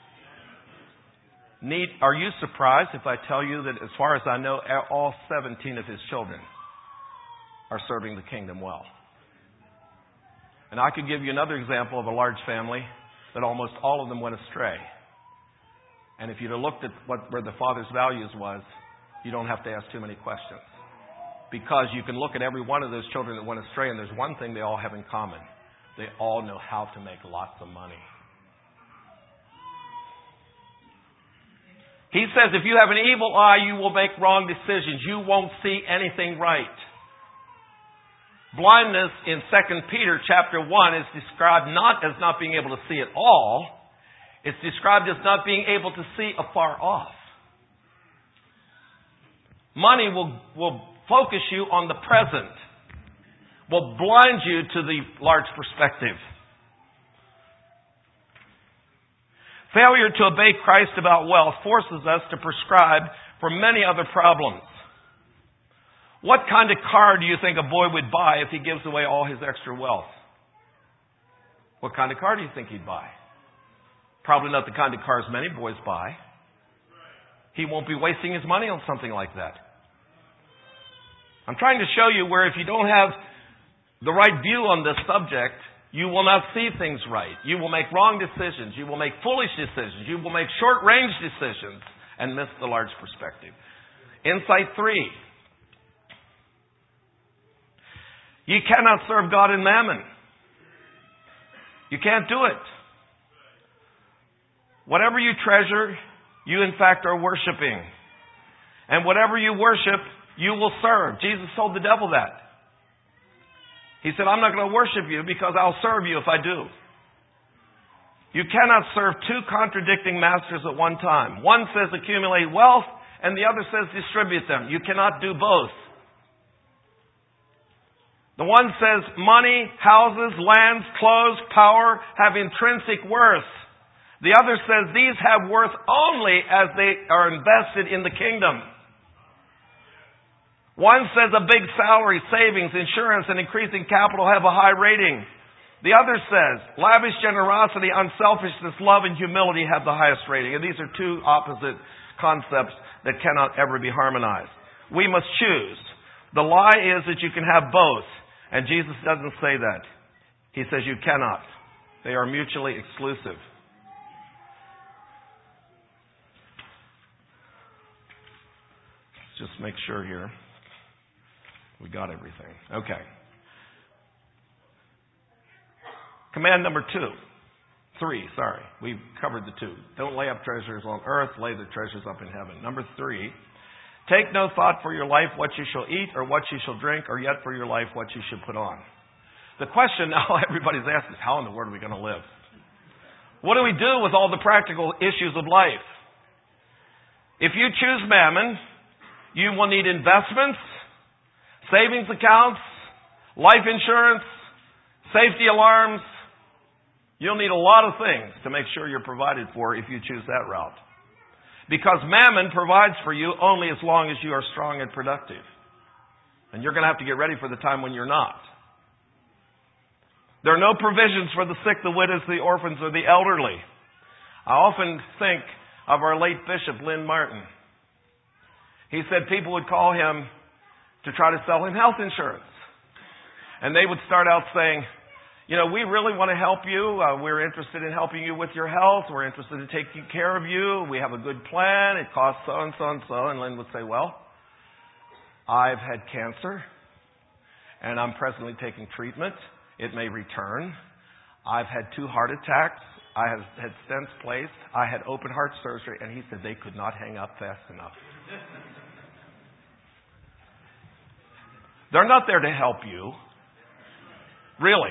Need, are you surprised if I tell you that as far as I know, all seventeen of his children are serving the kingdom well? And I could give you another example of a large family that almost all of them went astray. And if you'd have looked at what, where the father's values was, you don't have to ask too many questions. Because you can look at every one of those children that went astray, and there's one thing they all have in common. They all know how to make lots of money. He says if you have an evil eye, you will make wrong decisions. You won't see anything right. Blindness in Second Peter chapter one is described not as not being able to see at all. It's described as not being able to see afar off. Money will, will focus you on the present, will blind you to the large perspective. Failure to obey Christ about wealth forces us to prescribe for many other problems. What kind of car do you think a boy would buy if he gives away all his extra wealth? What kind of car do you think he'd buy? Probably not the kind of cars many boys buy. He won't be wasting his money on something like that. I'm trying to show you where if you don't have the right view on this subject, you will not see things right. You will make wrong decisions. You will make foolish decisions. You will make short-range decisions and miss the large perspective. Insight three. You cannot serve God in mammon. You can't do it. Whatever you treasure, you in fact are worshiping. And whatever you worship, you will serve. Jesus told the devil that. He said, I'm not going to worship you because I'll serve you if I do. You cannot serve two contradicting masters at one time. One says accumulate wealth, and the other says distribute them. You cannot do both. The one says money, houses, lands, clothes, power have intrinsic worth. The other says these have worth only as they are invested in the kingdom. One says a big salary, savings, insurance, and increasing capital have a high rating. The other says lavish generosity, unselfishness, love, and humility have the highest rating. And these are two opposite concepts that cannot ever be harmonized. We must choose. The lie is that you can have both. And Jesus doesn't say that. He says you cannot. They are mutually exclusive. Let's just make sure here. We got everything. Okay. Command number two. Three, sorry. We've covered the two. Don't lay up treasures on earth, lay the treasures up in heaven. Number three. Take no thought for your life what you shall eat or what you shall drink, or yet for your life what you should put on. The question now everybody's asked is, how in the world are we going to live? What do we do with all the practical issues of life? If you choose mammon, you will need investments, savings accounts, life insurance, safety alarms. You'll need a lot of things to make sure you're provided for if you choose that route. Because mammon provides for you only as long as you are strong and productive. And you're going to have to get ready for the time when you're not. There are no provisions for the sick, the widows, the orphans, or the elderly. I often think of our late Bishop, Lynn Martin. He said people would call him to try to sell him health insurance. And they would start out saying, you know, we really want to help you. Uh, we're interested in helping you with your health. We're interested in taking care of you. We have a good plan. It costs so and so and so. And Lynn would say, well, I've had cancer and I'm presently taking treatment. It may return. I've had two heart attacks I had, had stents placed. I had open heart surgery. And he said they could not hang up fast enough. They're not there to help you. Really.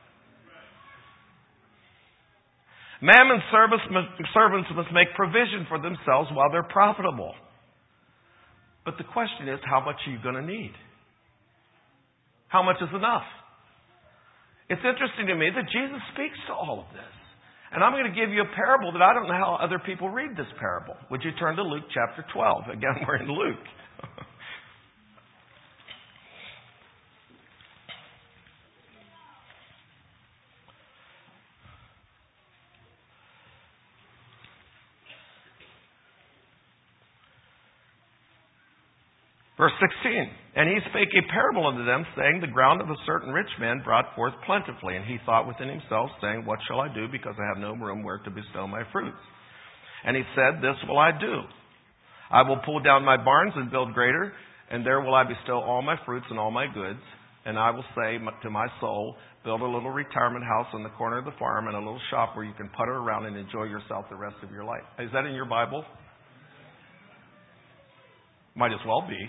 Mammon servants must make provision for themselves while they're profitable. But the question is, how much are you going to need? How much is enough? It's interesting to me that Jesus speaks to all of this. And I'm going to give you a parable that I don't know how other people read this parable. Would you turn to Luke chapter twelve? Again, we're in Luke. Verse sixteen, and he spake a parable unto them, saying, the ground of a certain rich man brought forth plentifully. And he thought within himself, saying, what shall I do, because I have no room where to bestow my fruits? And he said, this will I do. I will pull down my barns and build greater, and there will I bestow all my fruits and all my goods. And I will say to my soul, build a little retirement house on the corner of the farm and a little shop where you can putter around and enjoy yourself the rest of your life. Is that in your Bible? Might as well be.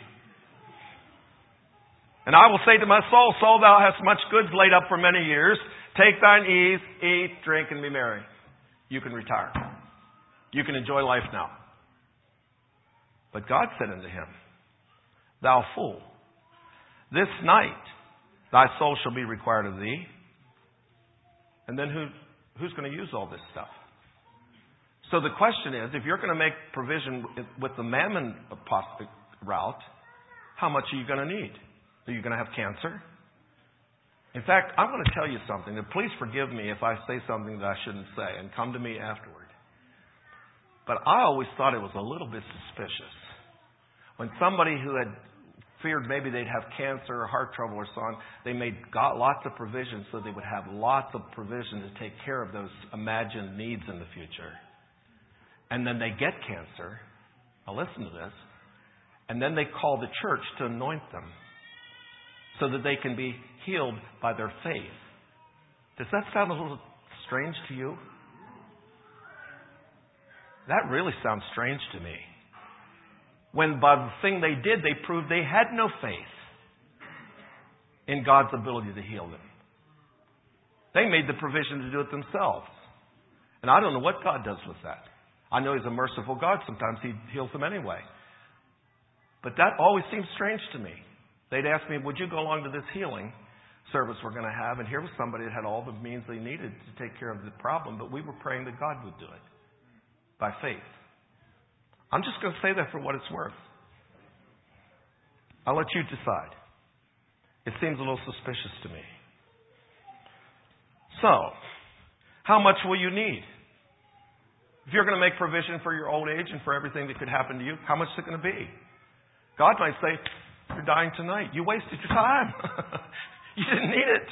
And I will say to my soul, soul, thou hast much goods laid up for many years. Take thine ease, eat, drink, and be merry. You can retire. You can enjoy life now. But God said unto him, thou fool, this night thy soul shall be required of thee. And then who, who's going to use all this stuff? So the question is, if you're going to make provision with the mammon route, how much are you going to need? Are you going to have cancer? In fact, I'm going to tell you something. And please forgive me if I say something that I shouldn't say, and come to me afterward. But I always thought it was a little bit suspicious when somebody who had feared maybe they'd have cancer or heart trouble or so on, they made got lots of provisions so they would have lots of provision to take care of those imagined needs in the future. And then they get cancer. Now listen to this. And then they call the church to anoint them, so that they can be healed by their faith. Does that sound a little strange to you? That really sounds strange to me. When by the thing they did, they proved they had no faith in God's ability to heal them. They made the provision to do it themselves. And I don't know what God does with that. I know He's a merciful God. Sometimes He heals them anyway. But that always seems strange to me. They'd ask me, would you go along to this healing service we're going to have? And here was somebody that had all the means they needed to take care of the problem, but we were praying that God would do it by faith. I'm just going to say that for what it's worth. I'll let you decide. It seems a little suspicious to me. So, how much will you need? If you're going to make provision for your old age and for everything that could happen to you, how much is it going to be? God might say, you're dying tonight. You wasted your time. You didn't need it.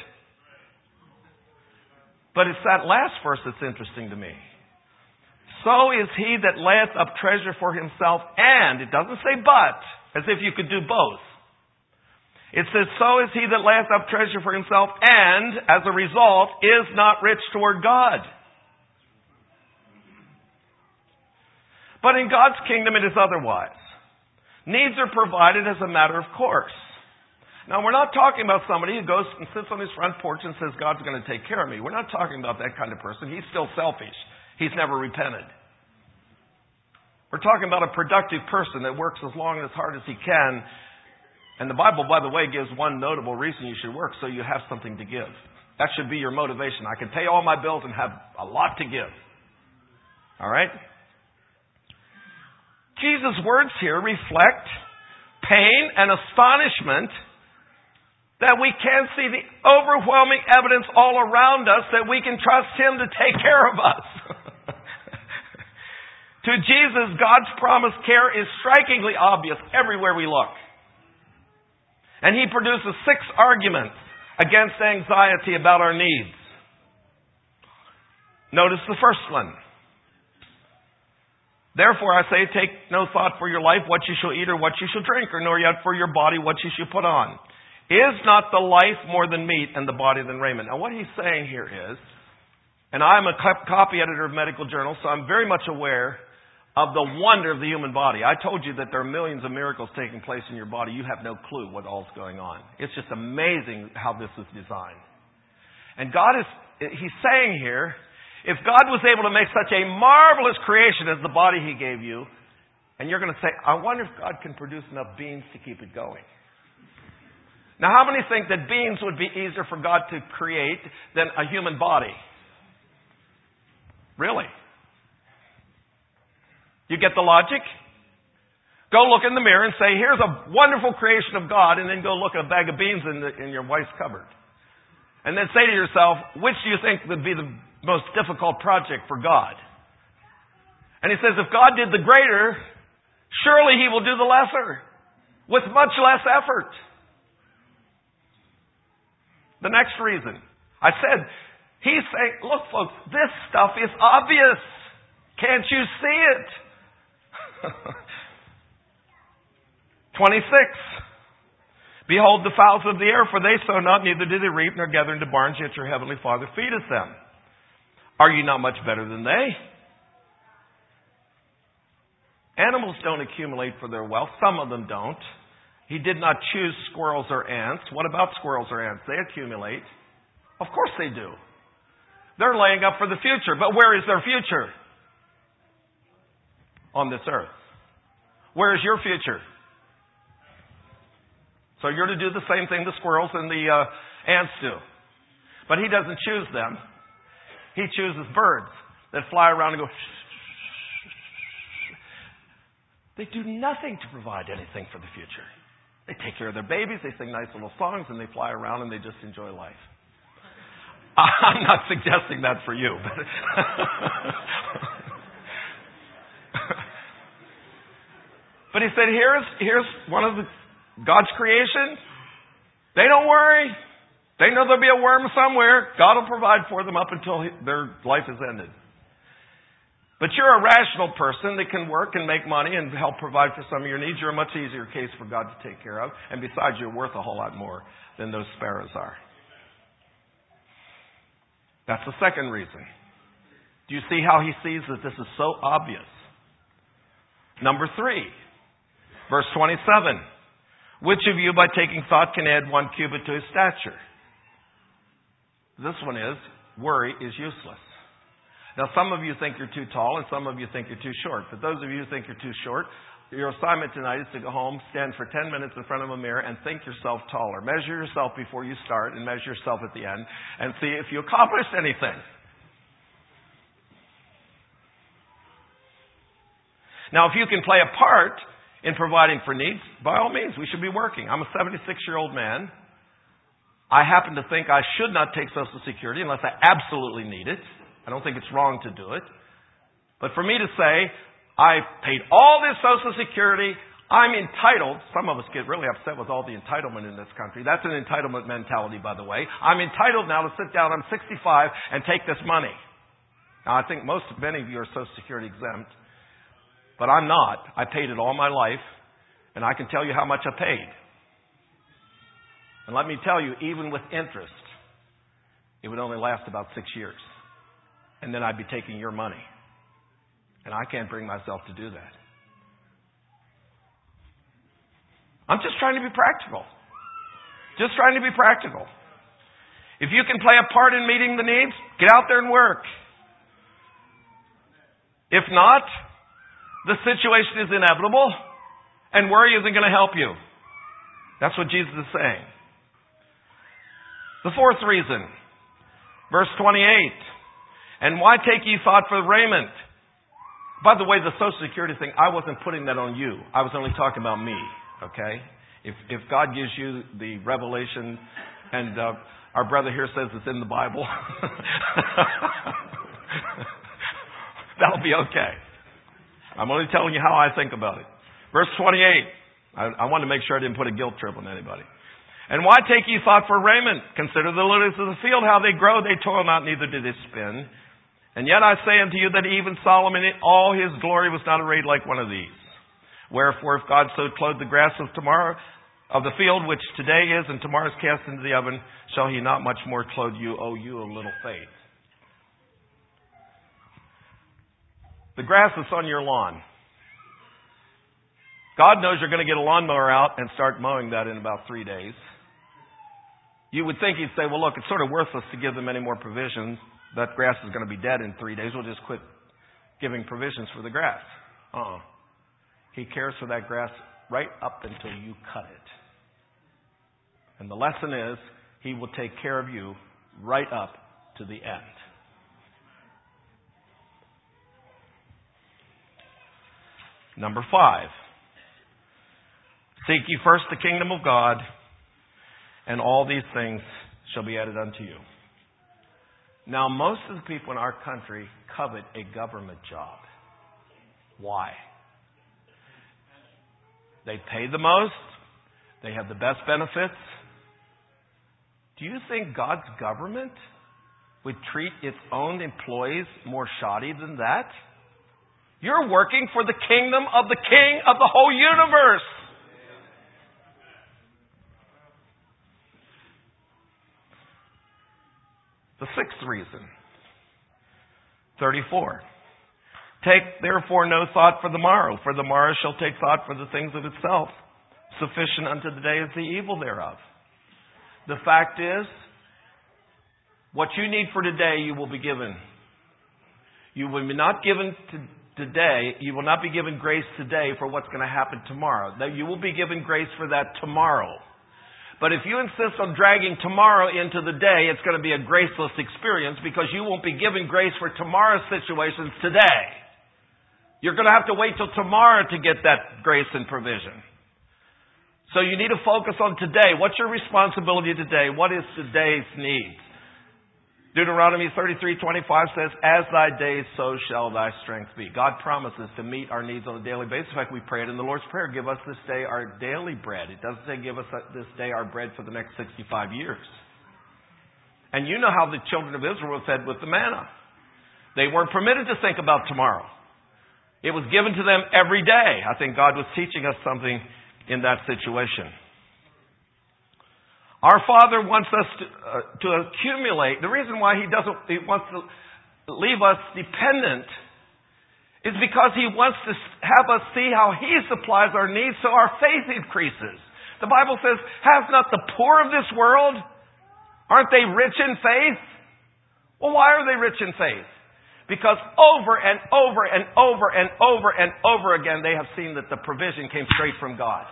But it's that last verse that's interesting to me. So is he that layeth up treasure for himself, and, it doesn't say but, as if you could do both. It says, so is he that layeth up treasure for himself, and, as a result, is not rich toward God. But in God's kingdom it is otherwise. Needs are provided as a matter of course. Now, we're not talking about somebody who goes and sits on his front porch and says, God's going to take care of me. We're not talking about that kind of person. He's still selfish. He's never repented. We're talking about a productive person that works as long and as hard as he can. And the Bible, by the way, gives one notable reason you should work, so you have something to give. That should be your motivation. I can pay all my bills and have a lot to give. All right? Jesus' words here reflect pain and astonishment that we can't see the overwhelming evidence all around us that we can trust Him to take care of us. To Jesus, God's promised care is strikingly obvious everywhere we look. And He produces six arguments against anxiety about our needs. Notice the first one. Therefore I say, take no thought for your life, what you shall eat or what you shall drink, or nor yet for your body what you shall put on. Is not the life more than meat, and the body than raiment? Now what he's saying here is, And I'm a copy editor of medical journals, so I'm very much aware of the wonder of the human body. I told you that there are millions of miracles taking place in your body. You have no clue what all's going on. It's just amazing how this is designed. And God is, He's saying here, if God was able to make such a marvelous creation as the body He gave you, and you're going to say, I wonder if God can produce enough beans to keep it going. Now, how many think that beans would be easier for God to create than a human body? Really? You get the logic? Go look in the mirror and say, here's a wonderful creation of God, and then go look at a bag of beans in, the, in your wife's cupboard. And then say to yourself, which do you think would be the most difficult project for God? And he says, if God did the greater, surely He will do the lesser, with much less effort. The next reason. I said, He's saying, look folks, this stuff is obvious. Can't you see it? twenty-six. Behold the fowls of the air, for they sow not, neither do they reap, nor gather into barns, yet your heavenly Father feedeth them. Are you not much better than they? Animals don't accumulate for their wealth. Some of them don't. He did not choose squirrels or ants. What about squirrels or ants? They accumulate. Of course they do. They're laying up for the future. But where is their future? On this earth. Where is your future? So you're to do the same thing the squirrels and the uh, ants do. But He doesn't choose them. He chooses birds that fly around and go... They do nothing to provide anything for the future. They take care of their babies, they sing nice little songs, and they fly around and they just enjoy life. I'm not suggesting that for you. But But he said, here's, here's one of the, God's creation. They don't worry. They know there'll be a worm somewhere. God will provide for them up until he, their life is ended. But you're a rational person that can work and make money and help provide for some of your needs. You're a much easier case for God to take care of. And besides, you're worth a whole lot more than those sparrows are. That's the second reason. Do you see how he sees that this is so obvious? Number three. Verse twenty-seven, which of you by taking thought can add one cubit to his stature? This one is, worry is useless. Now some of you think you're too tall and some of you think you're too short. But those of you who think you're too short, your assignment tonight is to go home, stand for ten minutes in front of a mirror and think yourself taller. Measure yourself before you start and measure yourself at the end and see if you accomplished anything. Now if you can play a part in providing for needs, by all means, we should be working. I'm a seventy-six-year-old man. I happen to think I should not take Social Security unless I absolutely need it. I don't think it's wrong to do it. But for me to say, I paid all this Social Security, I'm entitled, some of us get really upset with all the entitlement in this country. That's an entitlement mentality, by the way. I'm entitled now to sit down, I'm sixty-five, and take this money. Now, I think most, many of you are Social Security exempt. But I'm not. I paid it all my life, and I can tell you how much I paid. And let me tell you, even with interest, it would only last about six years. And then I'd be taking your money. And I can't bring myself to do that. I'm just trying to be practical. Just trying to be practical. If you can play a part in meeting the needs, get out there and work. If not, the situation is inevitable, and worry isn't going to help you. That's what Jesus is saying. The fourth reason, verse twenty-eight, and why take ye thought for raiment? By the way, the Social Security thing, I wasn't putting that on you. I was only talking about me, okay? If, if God gives you the revelation, and uh, our brother here says it's in the Bible, that'll be okay. I'm only telling you how I think about it. Verse twenty-eight. I, I wanted to make sure I didn't put a guilt trip on anybody. And why take ye thought for raiment? Consider the lilies of the field, how they grow. They toil not, neither do they spin. And yet I say unto you that even Solomon in all his glory was not arrayed like one of these. Wherefore, if God so clothe the grass of tomorrow, of the field, which today is and tomorrow is cast into the oven, shall he not much more clothe you, O you of little faith? The grass that's on your lawn. God knows you're going to get a lawnmower out and start mowing that in about three days. You would think he'd say, well, look, it's sort of worthless to give them any more provisions. That grass is going to be dead in three days. We'll just quit giving provisions for the grass. Uh-uh. He cares for that grass right up until you cut it. And the lesson is, he will take care of you right up to the end. Number five. Seek ye first the kingdom of God, and all these things shall be added unto you. Now, most of the people in our country covet a government job. Why? They pay the most. They have the best benefits. Do you think God's government would treat its own employees more shoddy than that? You're working for the kingdom of the King of the whole universe. The sixth reason. thirty-four. Take therefore no thought for the morrow, for the morrow shall take thought for the things of itself. Sufficient unto the day is the evil thereof. The fact is, what you need for today, you will be given. You will be not given to today, you will not be given grace today for what's going to happen tomorrow. You will be given grace for that tomorrow. But if you insist on dragging tomorrow into the day, it's going to be a graceless experience because you won't be given grace for tomorrow's situations today. You're going to have to wait till tomorrow to get that grace and provision. So you need to focus on today. What's your responsibility today? What is today's need? Deuteronomy thirty-three twenty-five says, as thy days, so shall thy strength be. God promises to meet our needs on a daily basis. In fact, we pray it in the Lord's Prayer, give us this day our daily bread. It doesn't say give us this day our bread for the next sixty-five years. And you know how the children of Israel were fed with the manna. They weren't permitted to think about tomorrow. It was given to them every day. I think God was teaching us something in that situation. Our Father wants us to, uh, to accumulate. The reason why He doesn't, He wants to leave us dependent is because He wants to have us see how He supplies our needs so our faith increases. The Bible says, have not the poor of this world? Aren't they rich in faith? Well, why are they rich in faith? Because over and over and over and over and over again, they have seen that the provision came straight from God.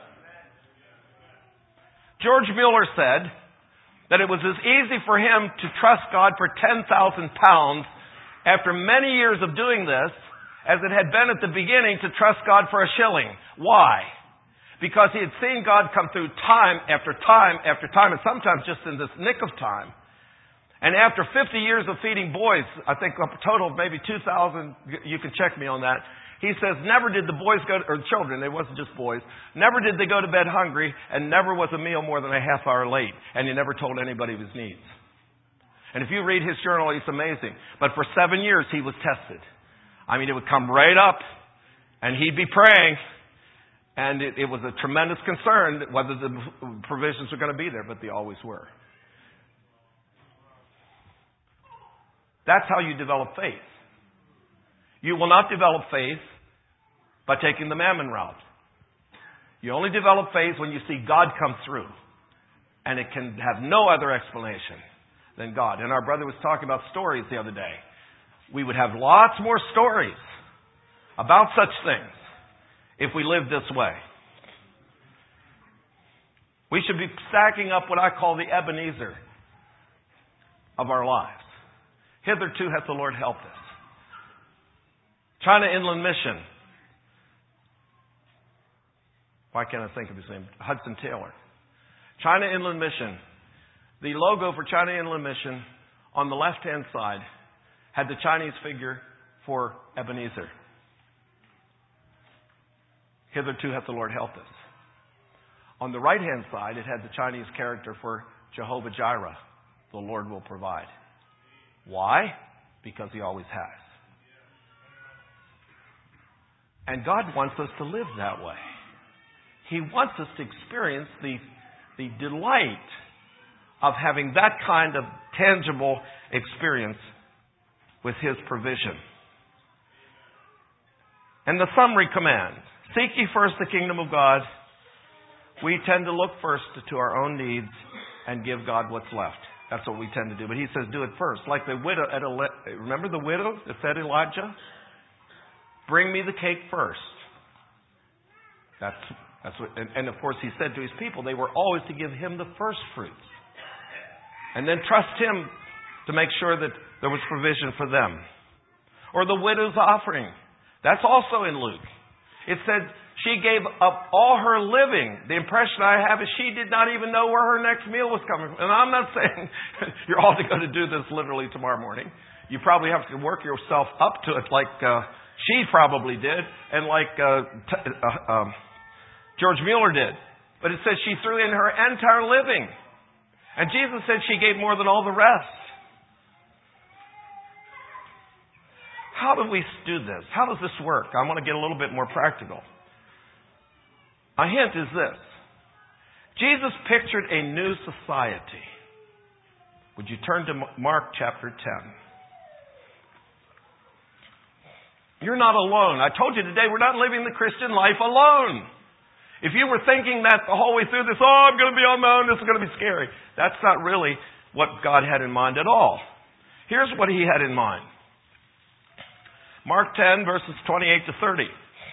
George Mueller said that it was as easy for him to trust God for ten thousand pounds after many years of doing this as it had been at the beginning to trust God for a shilling. Why? Because he had seen God come through time after time after time, and sometimes just in this nick of time. And after fifty years of feeding boys, I think a total of maybe two thousand, you can check me on that, he says, never did the boys go, to, or children, it wasn't just boys, never did they go to bed hungry, and never was a meal more than a half hour late. And he never told anybody of his needs. And if you read his journal, it's amazing. But for seven years, he was tested. I mean, it would come right up, and he'd be praying, and it, it was a tremendous concern whether the provisions were going to be there, but they always were. That's how you develop faith. You will not develop faith by taking the mammon route. You only develop faith when you see God come through. And it can have no other explanation than God. And our brother was talking about stories the other day. We would have lots more stories about such things if we lived this way. We should be stacking up what I call the Ebenezer of our lives. Hitherto hath the Lord helped us. China Inland Mission. Why can't I think of his name? Hudson Taylor. China Inland Mission. The logo for China Inland Mission on the left-hand side had the Chinese figure for Ebenezer. Hitherto hath the Lord helped us. On the right-hand side, it had the Chinese character for Jehovah Jireh. The Lord will provide. Why? Because He always has. And God wants us to live that way. He wants us to experience the, the delight of having that kind of tangible experience with His provision. And the summary command, seek ye first the kingdom of God. We tend to look first to our own needs and give God what's left. That's what we tend to do. But he says do it first. Like the widow at Ele- remember the widow that fed Elijah? Bring me the cake first. That's that's what, and, and of course he said to his people they were always to give him the first fruits. And then trust him to make sure that there was provision for them. Or the widow's offering. That's also in Luke. It said she gave up all her living. The impression I have is she did not even know where her next meal was coming from. And I'm not saying you're all going to do this literally tomorrow morning. You probably have to work yourself up to it like uh, she probably did and like uh, t- uh, um, George Mueller did. But it says she threw in her entire living. And Jesus said she gave more than all the rest. How do we do this? How does this work? I want to get a little bit more practical. A hint is this. Jesus pictured a new society. Would you turn to Mark chapter ten? You're not alone. I told you today we're not living the Christian life alone. If you were thinking that the whole way through this, oh, I'm going to be on my own, this is going to be scary. That's not really what God had in mind at all. Here's what he had in mind. Mark ten, verses twenty-eight to thirty.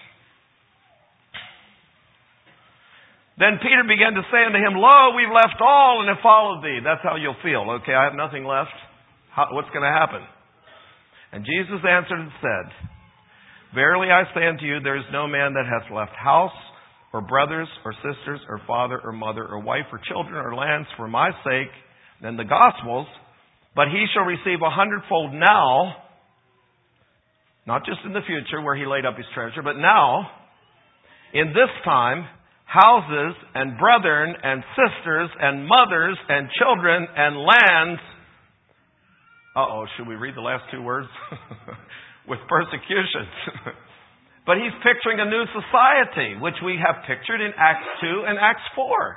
Then Peter began to say unto him, Lo, we've left all and have followed thee. That's how you'll feel. Okay, I have nothing left. How, what's going to happen? And Jesus answered and said, Verily I say unto you, there is no man that hath left house, or brothers, or sisters, or father, or mother, or wife, or children, or lands for my sake, and the Gospels, but he shall receive a hundredfold now, not just in the future where he laid up his treasure, but now, in this time, houses and brethren and sisters and mothers and children and lands. Uh-oh, should we read the last two words? With persecutions. But he's picturing a new society, which we have pictured in Acts two and Acts four.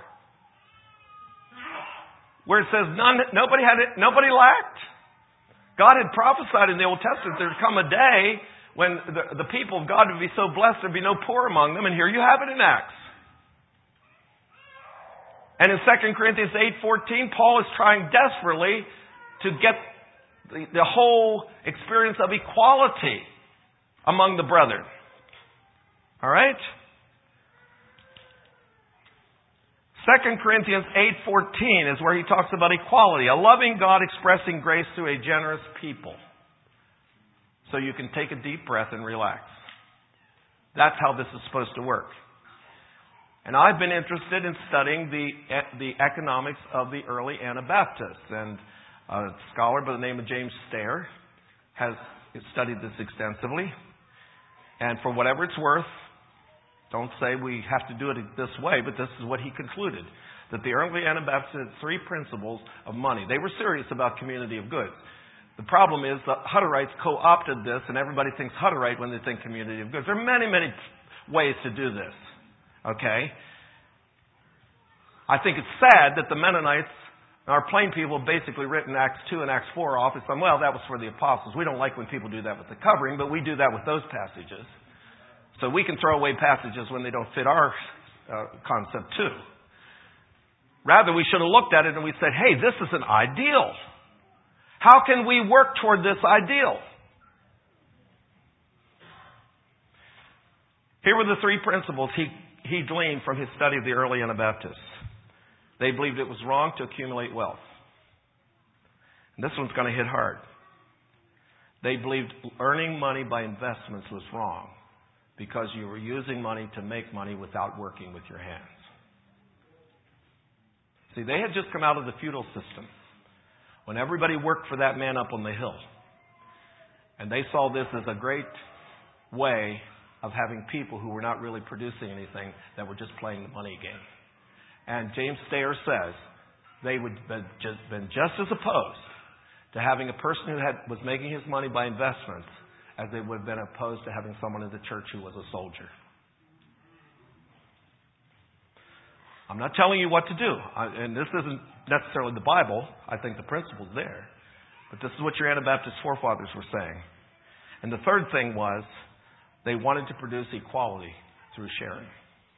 Where it says none, nobody had it, nobody lacked. God had prophesied in the Old Testament there'd come a day when the, the people of God would be so blessed there'd be no poor among them, and here you have it in Acts. And in Second Corinthians eight fourteen, Paul is trying desperately to get the, the whole experience of equality among the brethren. All right? Second Corinthians eight fourteen is where he talks about equality. A loving God expressing grace through a generous people. So you can take a deep breath and relax. That's how this is supposed to work. And I've been interested in studying the the economics of the early Anabaptists. And a scholar by the name of James Stair has studied this extensively. And for whatever it's worth, don't say we have to do it this way, but this is what he concluded. That the early Anabaptists had three principles of money. They were serious about community of goods. The problem is the Hutterites co-opted this, and everybody thinks Hutterite when they think community of goods. There are many, many ways to do this. Okay? I think it's sad that the Mennonites, our plain people, basically written Acts two and Acts four off. It's like, well, that was for the apostles. We don't like when people do that with the covering, but we do that with those passages. So we can throw away passages when they don't fit our uh, concept too. Rather, we should have looked at it and we said, hey, this is an ideal. How can we work toward this ideal? Here were the three principles he, he gleaned from his study of the early Anabaptists. They believed it was wrong to accumulate wealth. And this one's going to hit hard. They believed earning money by investments was wrong because you were using money to make money without working with your hands. See, they had just come out of the feudal system when everybody worked for that man up on the hill. And they saw this as a great way of having people who were not really producing anything, that were just playing the money game. And James Stair says they would have just been just as opposed to having a person who had, was making his money by investments as they would have been opposed to having someone in the church who was a soldier. I'm not telling you what to do. I, and this isn't necessarily the Bible. I think the principle's there. But this is what your Anabaptist forefathers were saying. And the third thing was, They wanted to produce equality through sharing.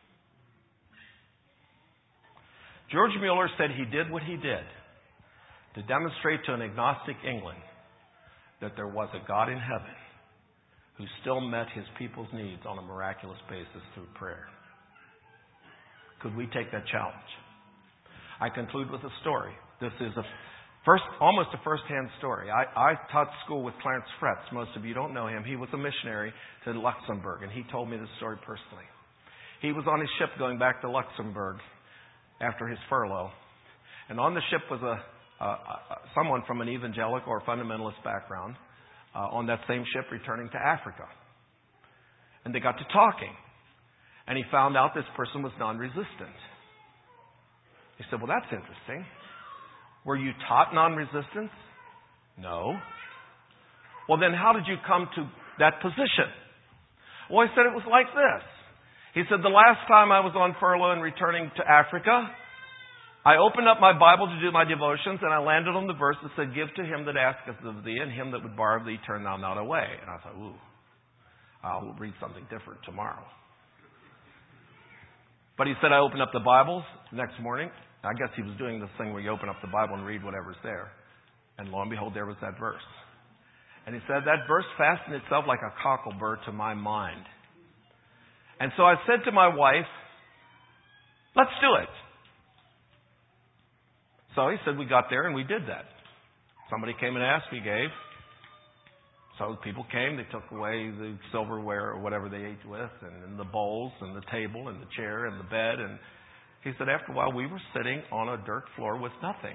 George Mueller said he did what he did to demonstrate to an agnostic England that there was a God in heaven who still met his people's needs on a miraculous basis through prayer. Could we take that challenge? I conclude with a story. This is a first, almost a first-hand story. I, I taught school with Clarence Fretz. Most of you don't know him. He was a missionary to Luxembourg, and he told me this story personally. He was on his ship going back to Luxembourg after his furlough, and on the ship was a Uh, uh, someone from an evangelical or fundamentalist background uh, on that same ship returning to Africa. And they got to talking. And he found out this person was non-resistant. He said, well, that's interesting. Were you taught non-resistance? No. Well, then how did you come to that position? Well, he said it was like this. He said, the last time I was on furlough and returning to Africa, I opened up my Bible to do my devotions, and I landed on the verse that said, give to him that asketh of thee, and him that would borrow of thee, turn thou not away. And I thought, ooh, I'll read something different tomorrow. But he said, I opened up the Bibles the next morning. I guess he was doing this thing where you open up the Bible and read whatever's there. And lo and behold, there was that verse. And he said, that verse fastened itself like a cockleburr to my mind. And so I said to my wife, let's do it. So he said we got there and we did that. Somebody came and asked, we gave. So people came, they took away the silverware or whatever they ate with, and, and the bowls and the table and the chair and the bed. And he said after a while we were sitting on a dirt floor with nothing.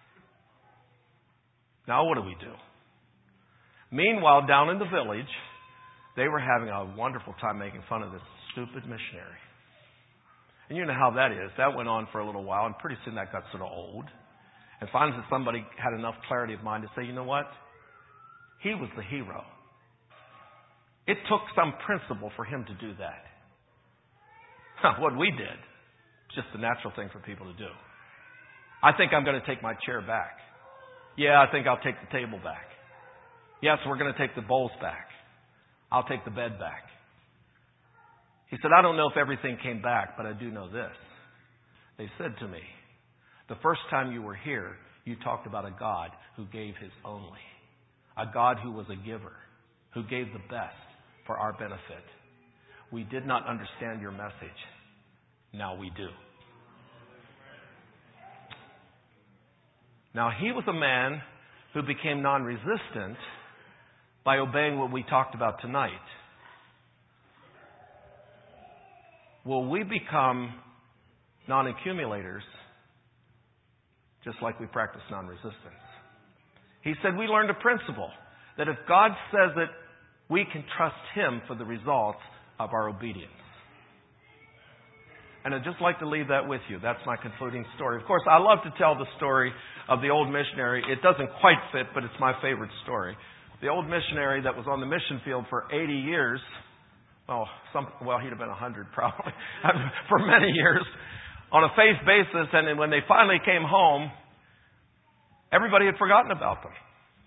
Now what do we do? Meanwhile, down in the village, they were having a wonderful time making fun of this stupid missionary. And you know how that is. That went on for a little while, and pretty soon that got sort of old. And finally somebody had enough clarity of mind to say, you know what? He was the hero. It took some principle for him to do that. What we did, it's just the natural thing for people to do. I think I'm going to take my chair back. Yeah, I think I'll take the table back. Yes, we're going to take the bowls back. I'll take the bed back. He said, I don't know if everything came back, but I do know this. They said to me, the first time you were here, you talked about a God who gave his only. A God who was a giver, who gave the best for our benefit. We did not understand your message. Now we do. Now he was a man who became non-resistant by obeying what we talked about tonight. Will we become non-accumulators just like we practice non-resistance? He said we learned a principle that if God says it, we can trust him for the results of our obedience. And I'd just like to leave that with you. That's my concluding story. Of course, I love to tell the story of the old missionary. It doesn't quite fit, but it's my favorite story. The old missionary that was on the mission field for eighty years. Oh, some, well, he'd have been one hundred probably, for many years, on a faith basis, and then when they finally came home, everybody had forgotten about them.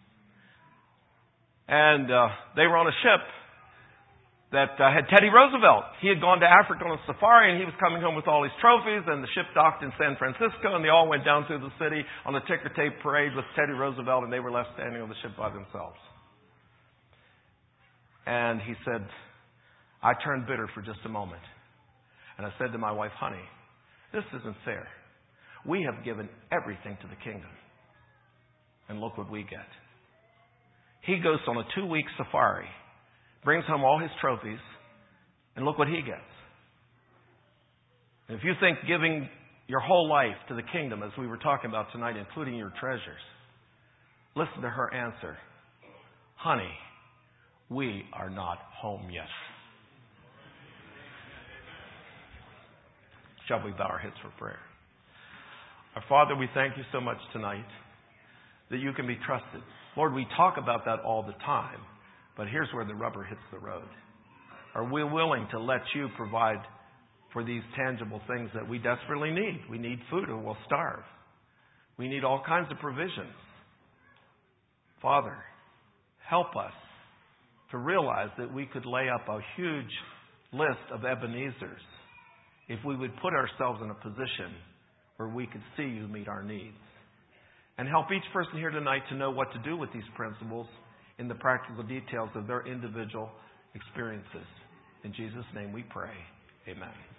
And uh, they were on a ship that uh, had Teddy Roosevelt. He had gone to Africa on a safari, and he was coming home with all his trophies, and the ship docked in San Francisco, and they all went down through the city on a ticker tape parade with Teddy Roosevelt, and they were left standing on the ship by themselves. And he said, I turned bitter for just a moment. And I said to my wife, honey, this isn't fair. We have given everything to the kingdom. And look what we get. He goes on a two-week safari, brings home all his trophies, and look what he gets. And if you think giving your whole life to the kingdom, as we were talking about tonight, including your treasures, listen to her answer. Honey, we are not home yet. Shall we bow our heads for prayer? Our Father, we thank you so much tonight that you can be trusted. Lord, we talk about that all the time, but here's where the rubber hits the road. Are we willing to let you provide for these tangible things that we desperately need? We need food or we'll starve. We need all kinds of provisions. Father, help us to realize that we could lay up a huge list of Ebenezers if we would put ourselves in a position where we could see you meet our needs. And help each person here tonight to know what to do with these principles in the practical details of their individual experiences. In Jesus' name we pray. Amen.